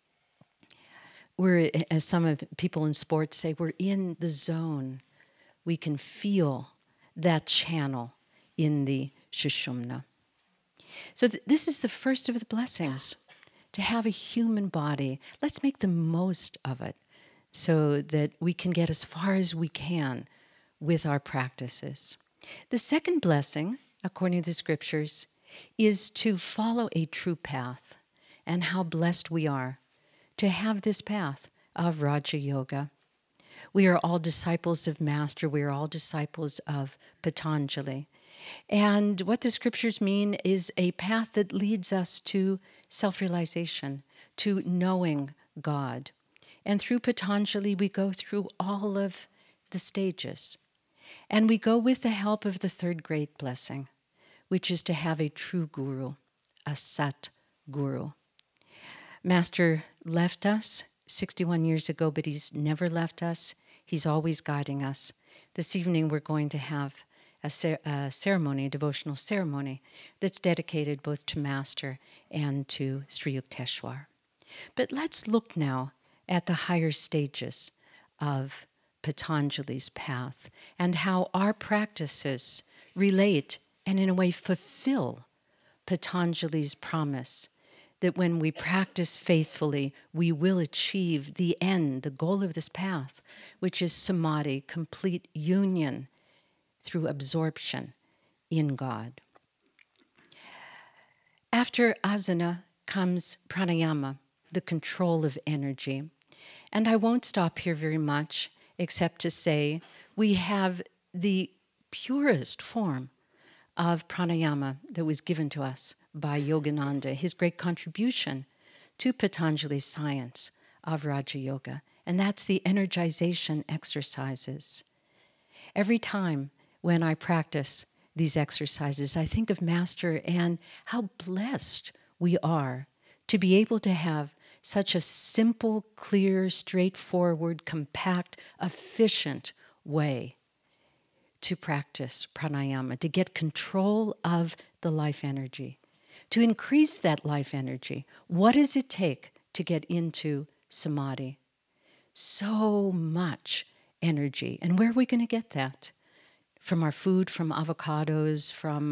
We're, as some of people in sports say, we're in the zone. We can feel that channel in the Sushumna. So this is the first of the blessings, to have a human body. Let's make the most of it so that we can get as far as we can with our practices. The second blessing, according to the scriptures, is to follow a true path, and how blessed we are to have this path of Raja Yoga. We are all disciples of Master. We are all disciples of Patanjali. And what the scriptures mean is a path that leads us to self-realization, to knowing God. And through Patanjali, we go through all of the stages. And we go with the help of the third great blessing, which is to have a true guru, a Sat Guru. Master left us 61 years ago, but he's never left us. He's always guiding us. This evening we're going to have a ceremony, a devotional ceremony, that's dedicated both to Master and to Sri Yukteswar. But let's look now at the higher stages of Patanjali's path and how our practices relate and in a way fulfill Patanjali's promise that when we practice faithfully, we will achieve the end, the goal of this path, which is samadhi, complete union through absorption in God. After asana comes pranayama, the control of energy. And I won't stop here very much, except to say we have the purest form of pranayama that was given to us by Yogananda, his great contribution to Patanjali's science of Raja Yoga, and that's the energization exercises. Every time when I practice these exercises, I think of Master and how blessed we are to be able to have such a simple, clear, straightforward, compact, efficient way to practice pranayama, to get control of the life energy, to increase that life energy. What does it take to get into samadhi? So much energy. And where are we going to get that? From our food, from avocados,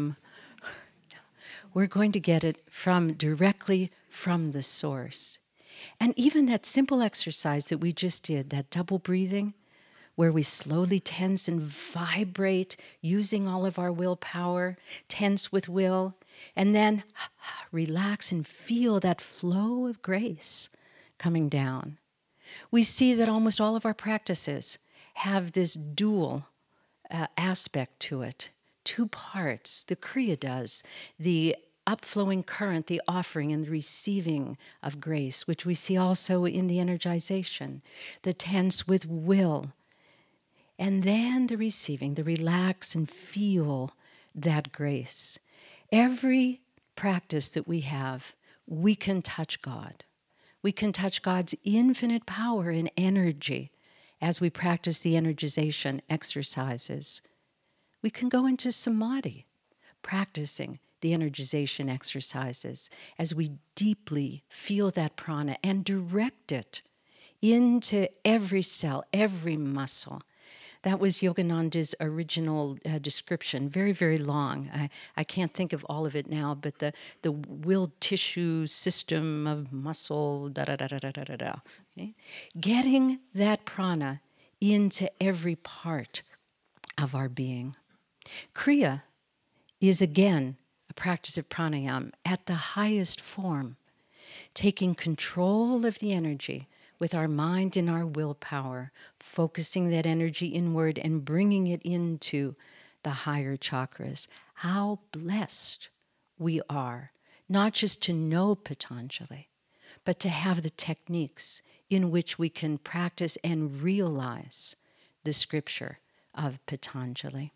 we're going to get it directly from the source. And even that simple exercise that we just did, that double breathing, where we slowly tense and vibrate using all of our willpower, tense with will, and then relax and feel that flow of grace coming down. We see that almost all of our practices have this dual aspect to it. Two parts. The Kriya does, the upflowing current, the offering and the receiving of grace, which we see also in the energization, the tense with will. And then the receiving, the relax and feel that grace. Every practice that we have, we can touch God. We can touch God's infinite power and energy as we practice the energization exercises. We can go into samadhi, practicing the energization exercises as we deeply feel that prana and direct it into every cell, every muscle. That was Yogananda's original description, very, very long. I can't think of all of it now, but the will tissue system of muscle, da-da-da-da-da-da-da. Okay? Getting that prana into every part of our being. Kriya is, again, a practice of pranayama at the highest form, taking control of the energy with our mind and our willpower, focusing that energy inward and bringing it into the higher chakras. How blessed we are, not just to know Patanjali, but to have the techniques in which we can practice and realize the scripture of Patanjali.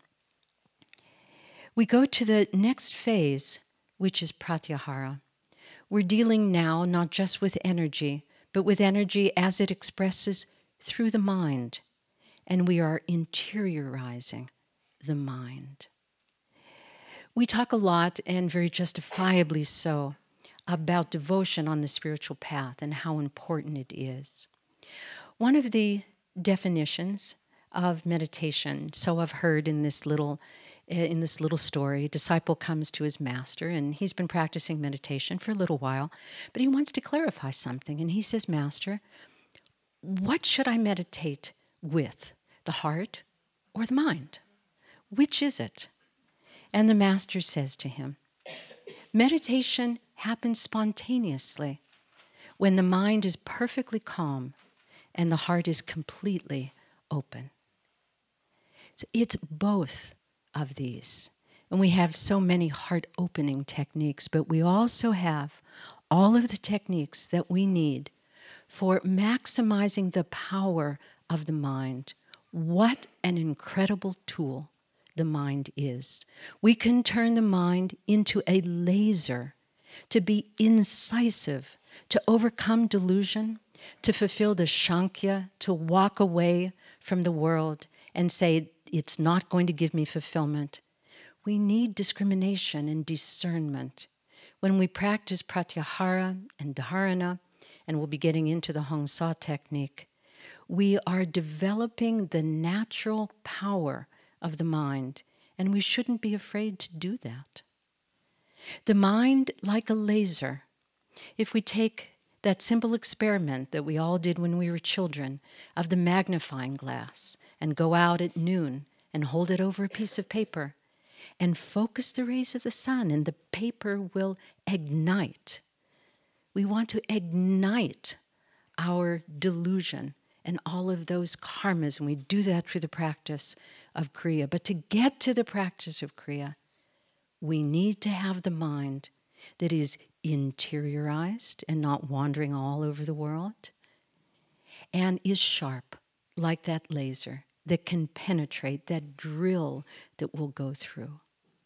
We go to the next phase, which is pratyahara. We're dealing now not just with energy, but with energy as it expresses through the mind. And we are interiorizing the mind. We talk a lot, and very justifiably so, about devotion on the spiritual path and how important it is. One of the definitions of meditation, so I've heard in this little story, a disciple comes to his master, and he's been practicing meditation for a little while, but he wants to clarify something. And he says, Master, what should I meditate with, the heart or the mind? Which is it? And the master says to him, meditation happens spontaneously when the mind is perfectly calm and the heart is completely open. So it's both of these. And we have so many heart-opening techniques, but we also have all of the techniques that we need for maximizing the power of the mind. What an incredible tool the mind is. We can turn the mind into a laser to be incisive, to overcome delusion, to fulfill the Sankhya, to walk away from the world and say, it's not going to give me fulfillment. We need discrimination and discernment. When we practice pratyahara and dharana, and we'll be getting into the Hong Sa technique, we are developing the natural power of the mind, and we shouldn't be afraid to do that. The mind, like a laser, if we take that simple experiment that we all did when we were children of the magnifying glass and go out at noon and hold it over a piece of paper and focus the rays of the sun, and the paper will ignite. We want to ignite our delusion and all of those karmas, and we do that through the practice of Kriya. But to get to the practice of Kriya, we need to have the mind that is interiorized and not wandering all over the world, and is sharp like that laser that can penetrate, that drill that will go through.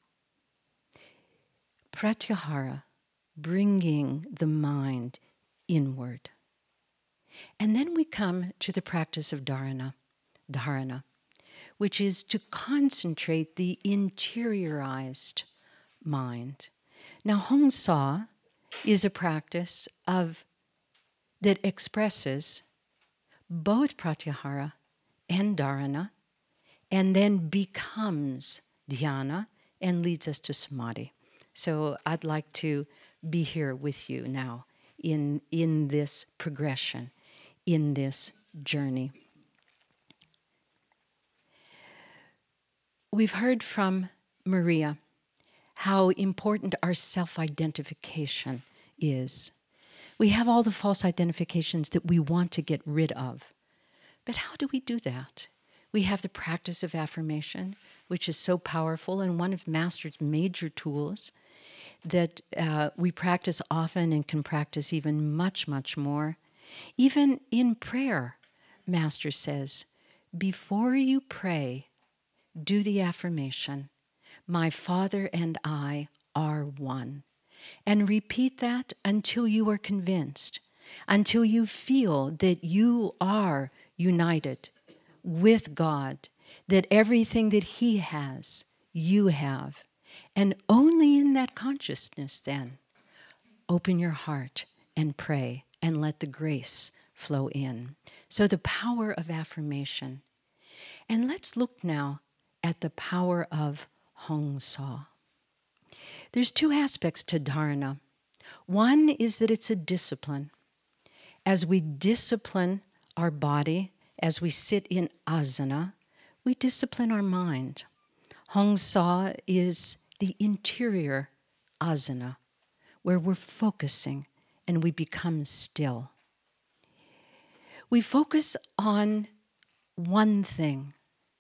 Pratyahara, bringing the mind inward. And then we come to the practice of dharana, which is to concentrate the interiorized mind. Now, Hong Sa is a practice that expresses both pratyahara and dharana, and then becomes dhyana and leads us to samadhi. So I'd like to be here with you now in this progression, in this journey. We've heard from Maria how important our self-identification is. We have all the false identifications that we want to get rid of. But how do we do that? We have the practice of affirmation, which is so powerful and one of Master's major tools that we practice often and can practice even much, much more. Even in prayer, Master says, before you pray, do the affirmation, my Father and I are one. And repeat that until you are convinced until you feel that you are united with God, that everything that He has, you have. And only in that consciousness then, open your heart and pray and let the grace flow in. So the power of affirmation. And let's look now at the power of Hong Sa. There's two aspects to dharana. One is that it's a discipline. As we discipline our body, as we sit in asana, we discipline our mind. Hong Sa is the interior asana, where we're focusing and we become still. We focus on one thing,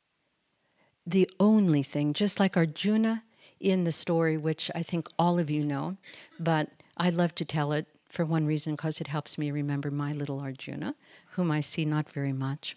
the only thing, just like Arjuna in the story, which I think all of you know, but I love to tell it for one reason, because it helps me remember my little Arjuna, whom I see not very much.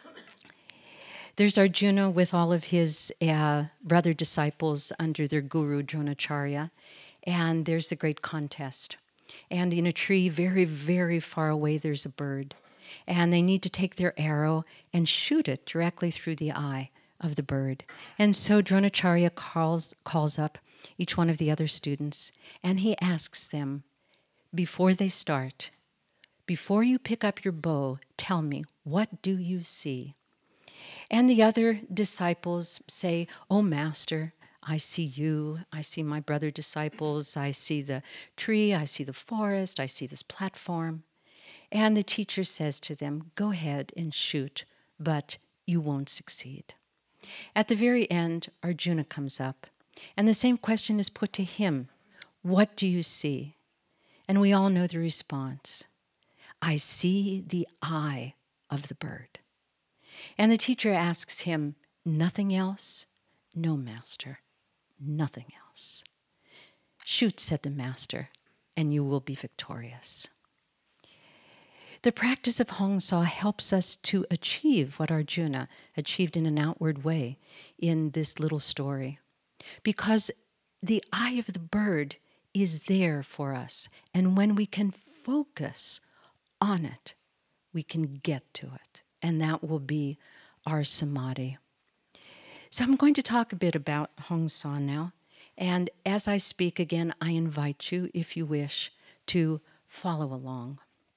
There's Arjuna with all of his brother disciples under their guru, Dronacharya, and there's the great contest. And in a tree very, very far away, there's a bird. And they need to take their arrow and shoot it directly through the eye of the bird. And so Dronacharya calls up each one of the other students, and he asks them, before they start, before you pick up your bow, tell me, what do you see? And the other disciples say, oh, Master, I see you, I see my brother disciples, I see the tree, I see the forest, I see this platform. And the teacher says to them, go ahead and shoot, but you won't succeed. At the very end, Arjuna comes up, and the same question is put to him. What do you see? And we all know the response. I see the eye of the bird. And the teacher asks him, nothing else? No, Master, nothing else. Shoot, said the Master, and you will be victorious. The practice of Hong Sa helps us to achieve what Arjuna achieved in an outward way in this little story, because the eye of the bird is there for us, and when we can focus on it, we can get to it, and that will be our samadhi. So I'm going to talk a bit about Hong Sa now, and as I speak again, I invite you, if you wish, to follow along.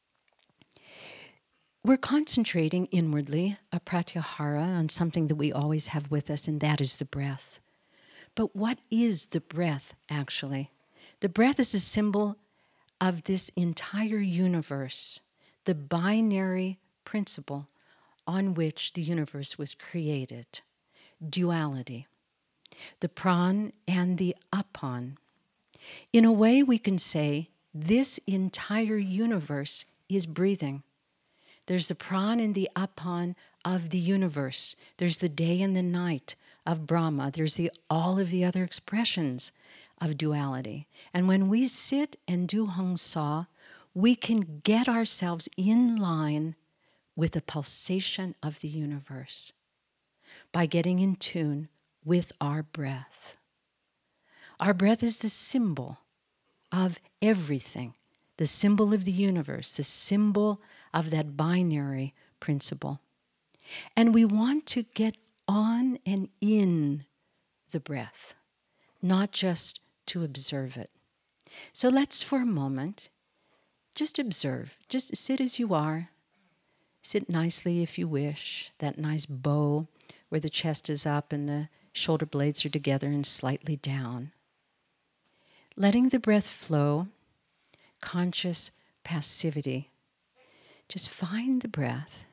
We're concentrating inwardly, a pratyahara, on something that we always have with us, and that is the breath. But what is the breath, actually? The breath is a symbol of this entire universe, the binary principle on which the universe was created, duality, the pran and the apan. In a way, we can say this entire universe is breathing. There's the pran and the apan of the universe. There's the day and the night of Brahma. There's all of the other expressions of duality. And when we sit and do Hong Sa, we can get ourselves in line with the pulsation of the universe by getting in tune with our breath. Our breath is the symbol of everything, the symbol of the universe, the symbol of that binary principle. And we want to get on and in the breath, not just to observe it. So let's, for a moment, just observe. Just sit as you are. Sit nicely if you wish, that nice bow where the chest is up and the shoulder blades are together and slightly down. Letting the breath flow, conscious passivity. Just find the breath,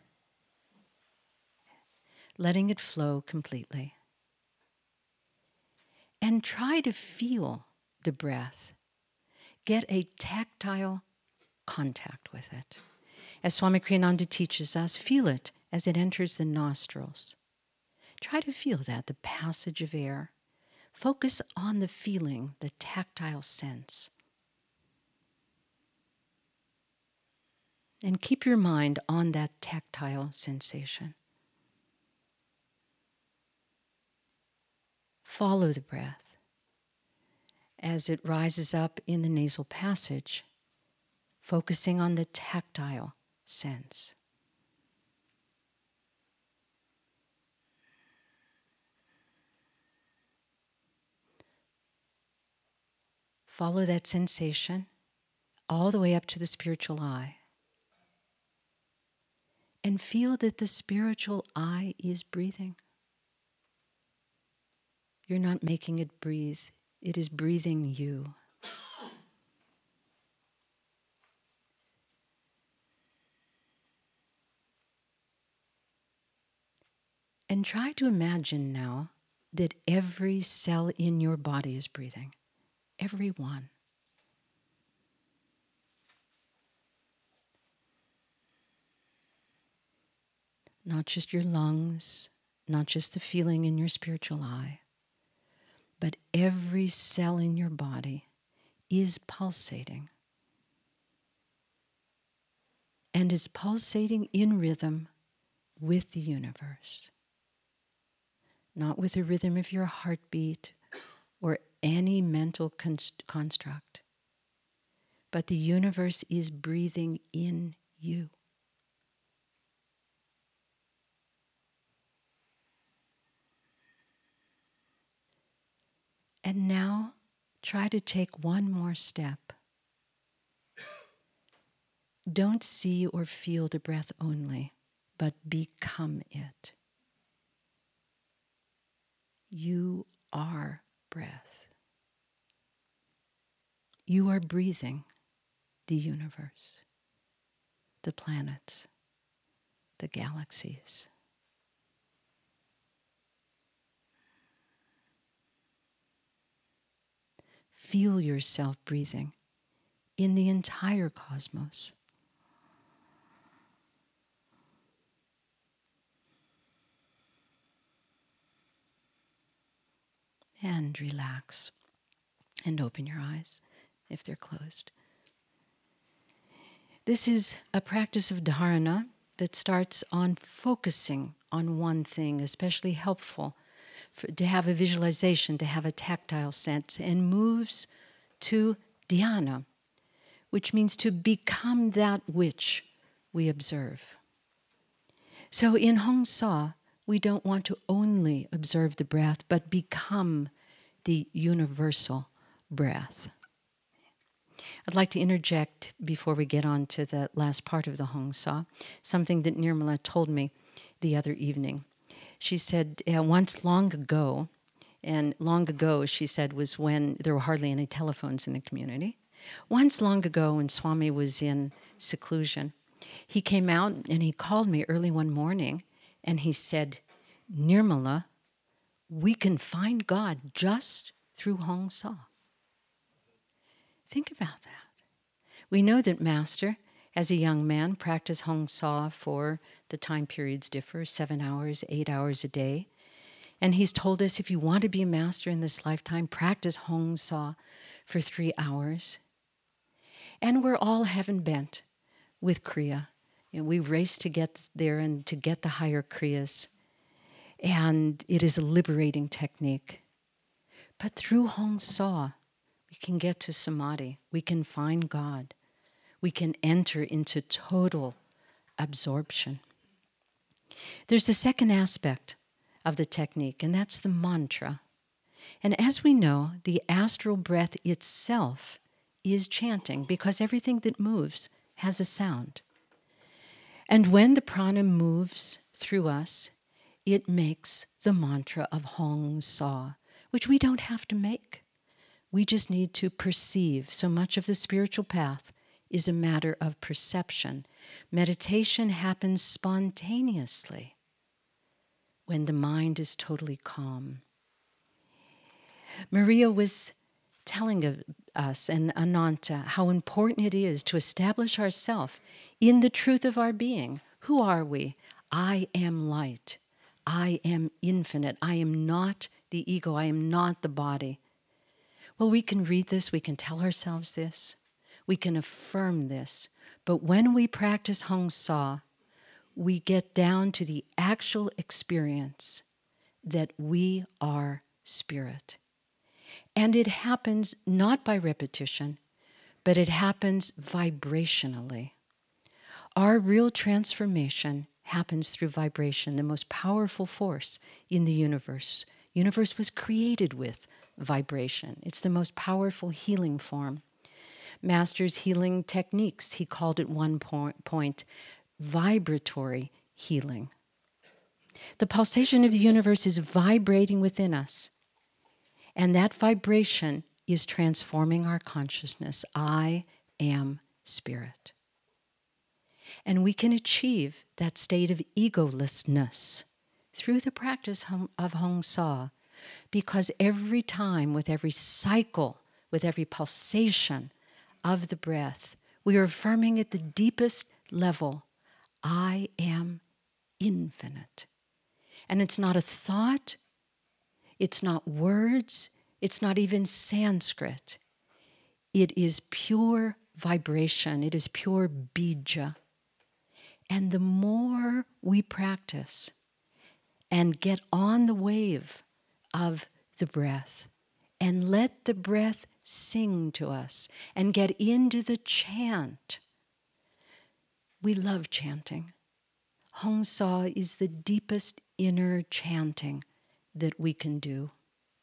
letting it flow completely. And try to feel the breath. Get a tactile contact with it. As Swami Kriyananda teaches us, feel it as it enters the nostrils. Try to feel that, the passage of air. Focus on the feeling, the tactile sense. And keep your mind on that tactile sensation. Follow the breath as it rises up in the nasal passage. focusing on the tactile sense. Follow that sensation all the way up to the spiritual eye. And feel that the spiritual eye is breathing. You're not making it breathe. It is breathing you. And try to imagine now that every cell in your body is breathing. Every one. Not just your lungs, not just the feeling in your spiritual eye, but every cell in your body is pulsating. And is pulsating in rhythm with the universe. Not with the rhythm of your heartbeat or any mental construct. But the universe is breathing in you. And now, try to take one more step. Don't see or feel the breath only, but become it. You are breath. You are breathing the universe, the planets, the galaxies. Feel yourself breathing in the entire cosmos. And relax and open your eyes if they're closed. This is a practice of dharana that starts on focusing on one thing, especially helpful to have a visualization, to have a tactile sense, and moves to dhyana, which means to become that which we observe. So in Hong Sa, we don't want to only observe the breath, but become the universal breath. I'd like to interject before we get on to the last part of the Hong Sa, something that Nirmala told me the other evening. She said once long ago, and long ago, she said, was when there were hardly any telephones in the community. Once long ago, when Swami was in seclusion, he came out and he called me early one morning and he said, Nirmala, we can find God just through Hong Sa. Think about that. We know that Master, as a young man, practiced Hong Sa for, the time periods differ, 7 hours, 8 hours a day. And he's told us if you want to be a master in this lifetime, practice Hong Sa for 3 hours. And we're all heaven bent with Kriya. And we race to get there and to get the higher Kriyas. And it is a liberating technique. But through Hong Sa, we can get to Samadhi. We can find God. We can enter into total absorption. There's a second aspect of the technique, and that's the mantra. And as we know, the astral breath itself is chanting because everything that moves has a sound. And when the prana moves through us, it makes the mantra of Hong Sa, which we don't have to make. We just need to perceive. So much of the spiritual path is a matter of perception. Meditation happens spontaneously when the mind is totally calm. Maria was telling us and Ananta how important it is to establish ourselves in the truth of our being. Who are we? I am light. I am infinite. I am not the ego. I am not the body. Well, we can read this. We can tell ourselves this. We can affirm this. But when we practice Hong Sa, we get down to the actual experience that we are spirit. And it happens not by repetition, but it happens vibrationally. Our real transformation happens through vibration, the most powerful force in the universe. Universe was created with vibration. It's the most powerful healing form. Master's healing techniques, he called at one point vibratory healing. The pulsation of the universe is vibrating within us, and that vibration is transforming our consciousness. I am spirit. And we can achieve that state of egolessness through the practice of Hong Sa, because every time, with every cycle, with every pulsation of the breath, we are affirming at the deepest level, I am infinite. And it's not a thought, it's not words, it's not even Sanskrit. It is pure vibration, it is pure bija. And the more we practice and get on the wave of the breath and let the breath sing to us and get into the chant. We love chanting. Hong Sa is the deepest inner chanting that we can do.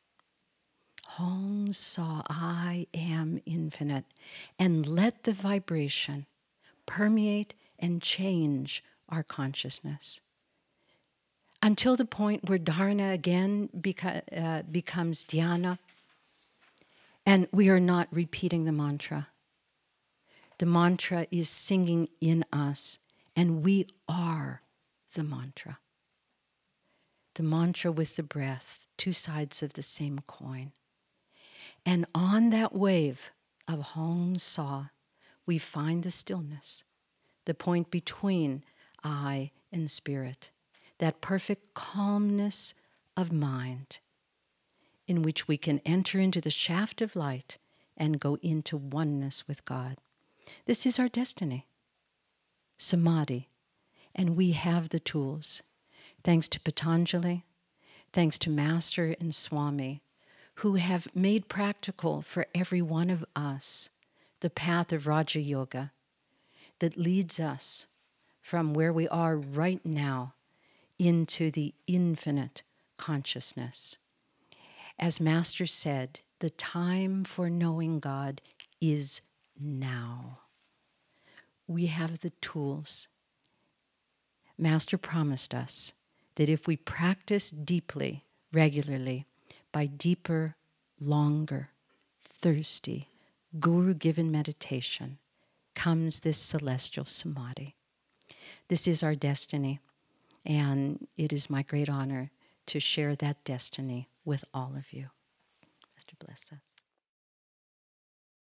Hong Sa, I am infinite. And let the vibration permeate and change our consciousness until the point where dharana again becomes dhyana, and we are not repeating the mantra. The mantra is singing in us, and we are the mantra. The mantra with the breath, two sides of the same coin. And on that wave of Hong Sa, we find the stillness, the point between I and spirit, that perfect calmness of mind in which we can enter into the shaft of light and go into oneness with God. This is our destiny, samadhi, and we have the tools. Thanks to Patanjali, thanks to Master and Swami, who have made practical for every one of us the path of Raja Yoga that leads us from where we are right now into the infinite consciousness. As Master said, the time for knowing God is now. We have the tools. Master promised us that if we practice deeply, regularly, by deeper, longer, thirsty, guru-given meditation, comes this celestial samadhi. This is our destiny, and it is my great honor to share that destiny with all of you. Master bless us.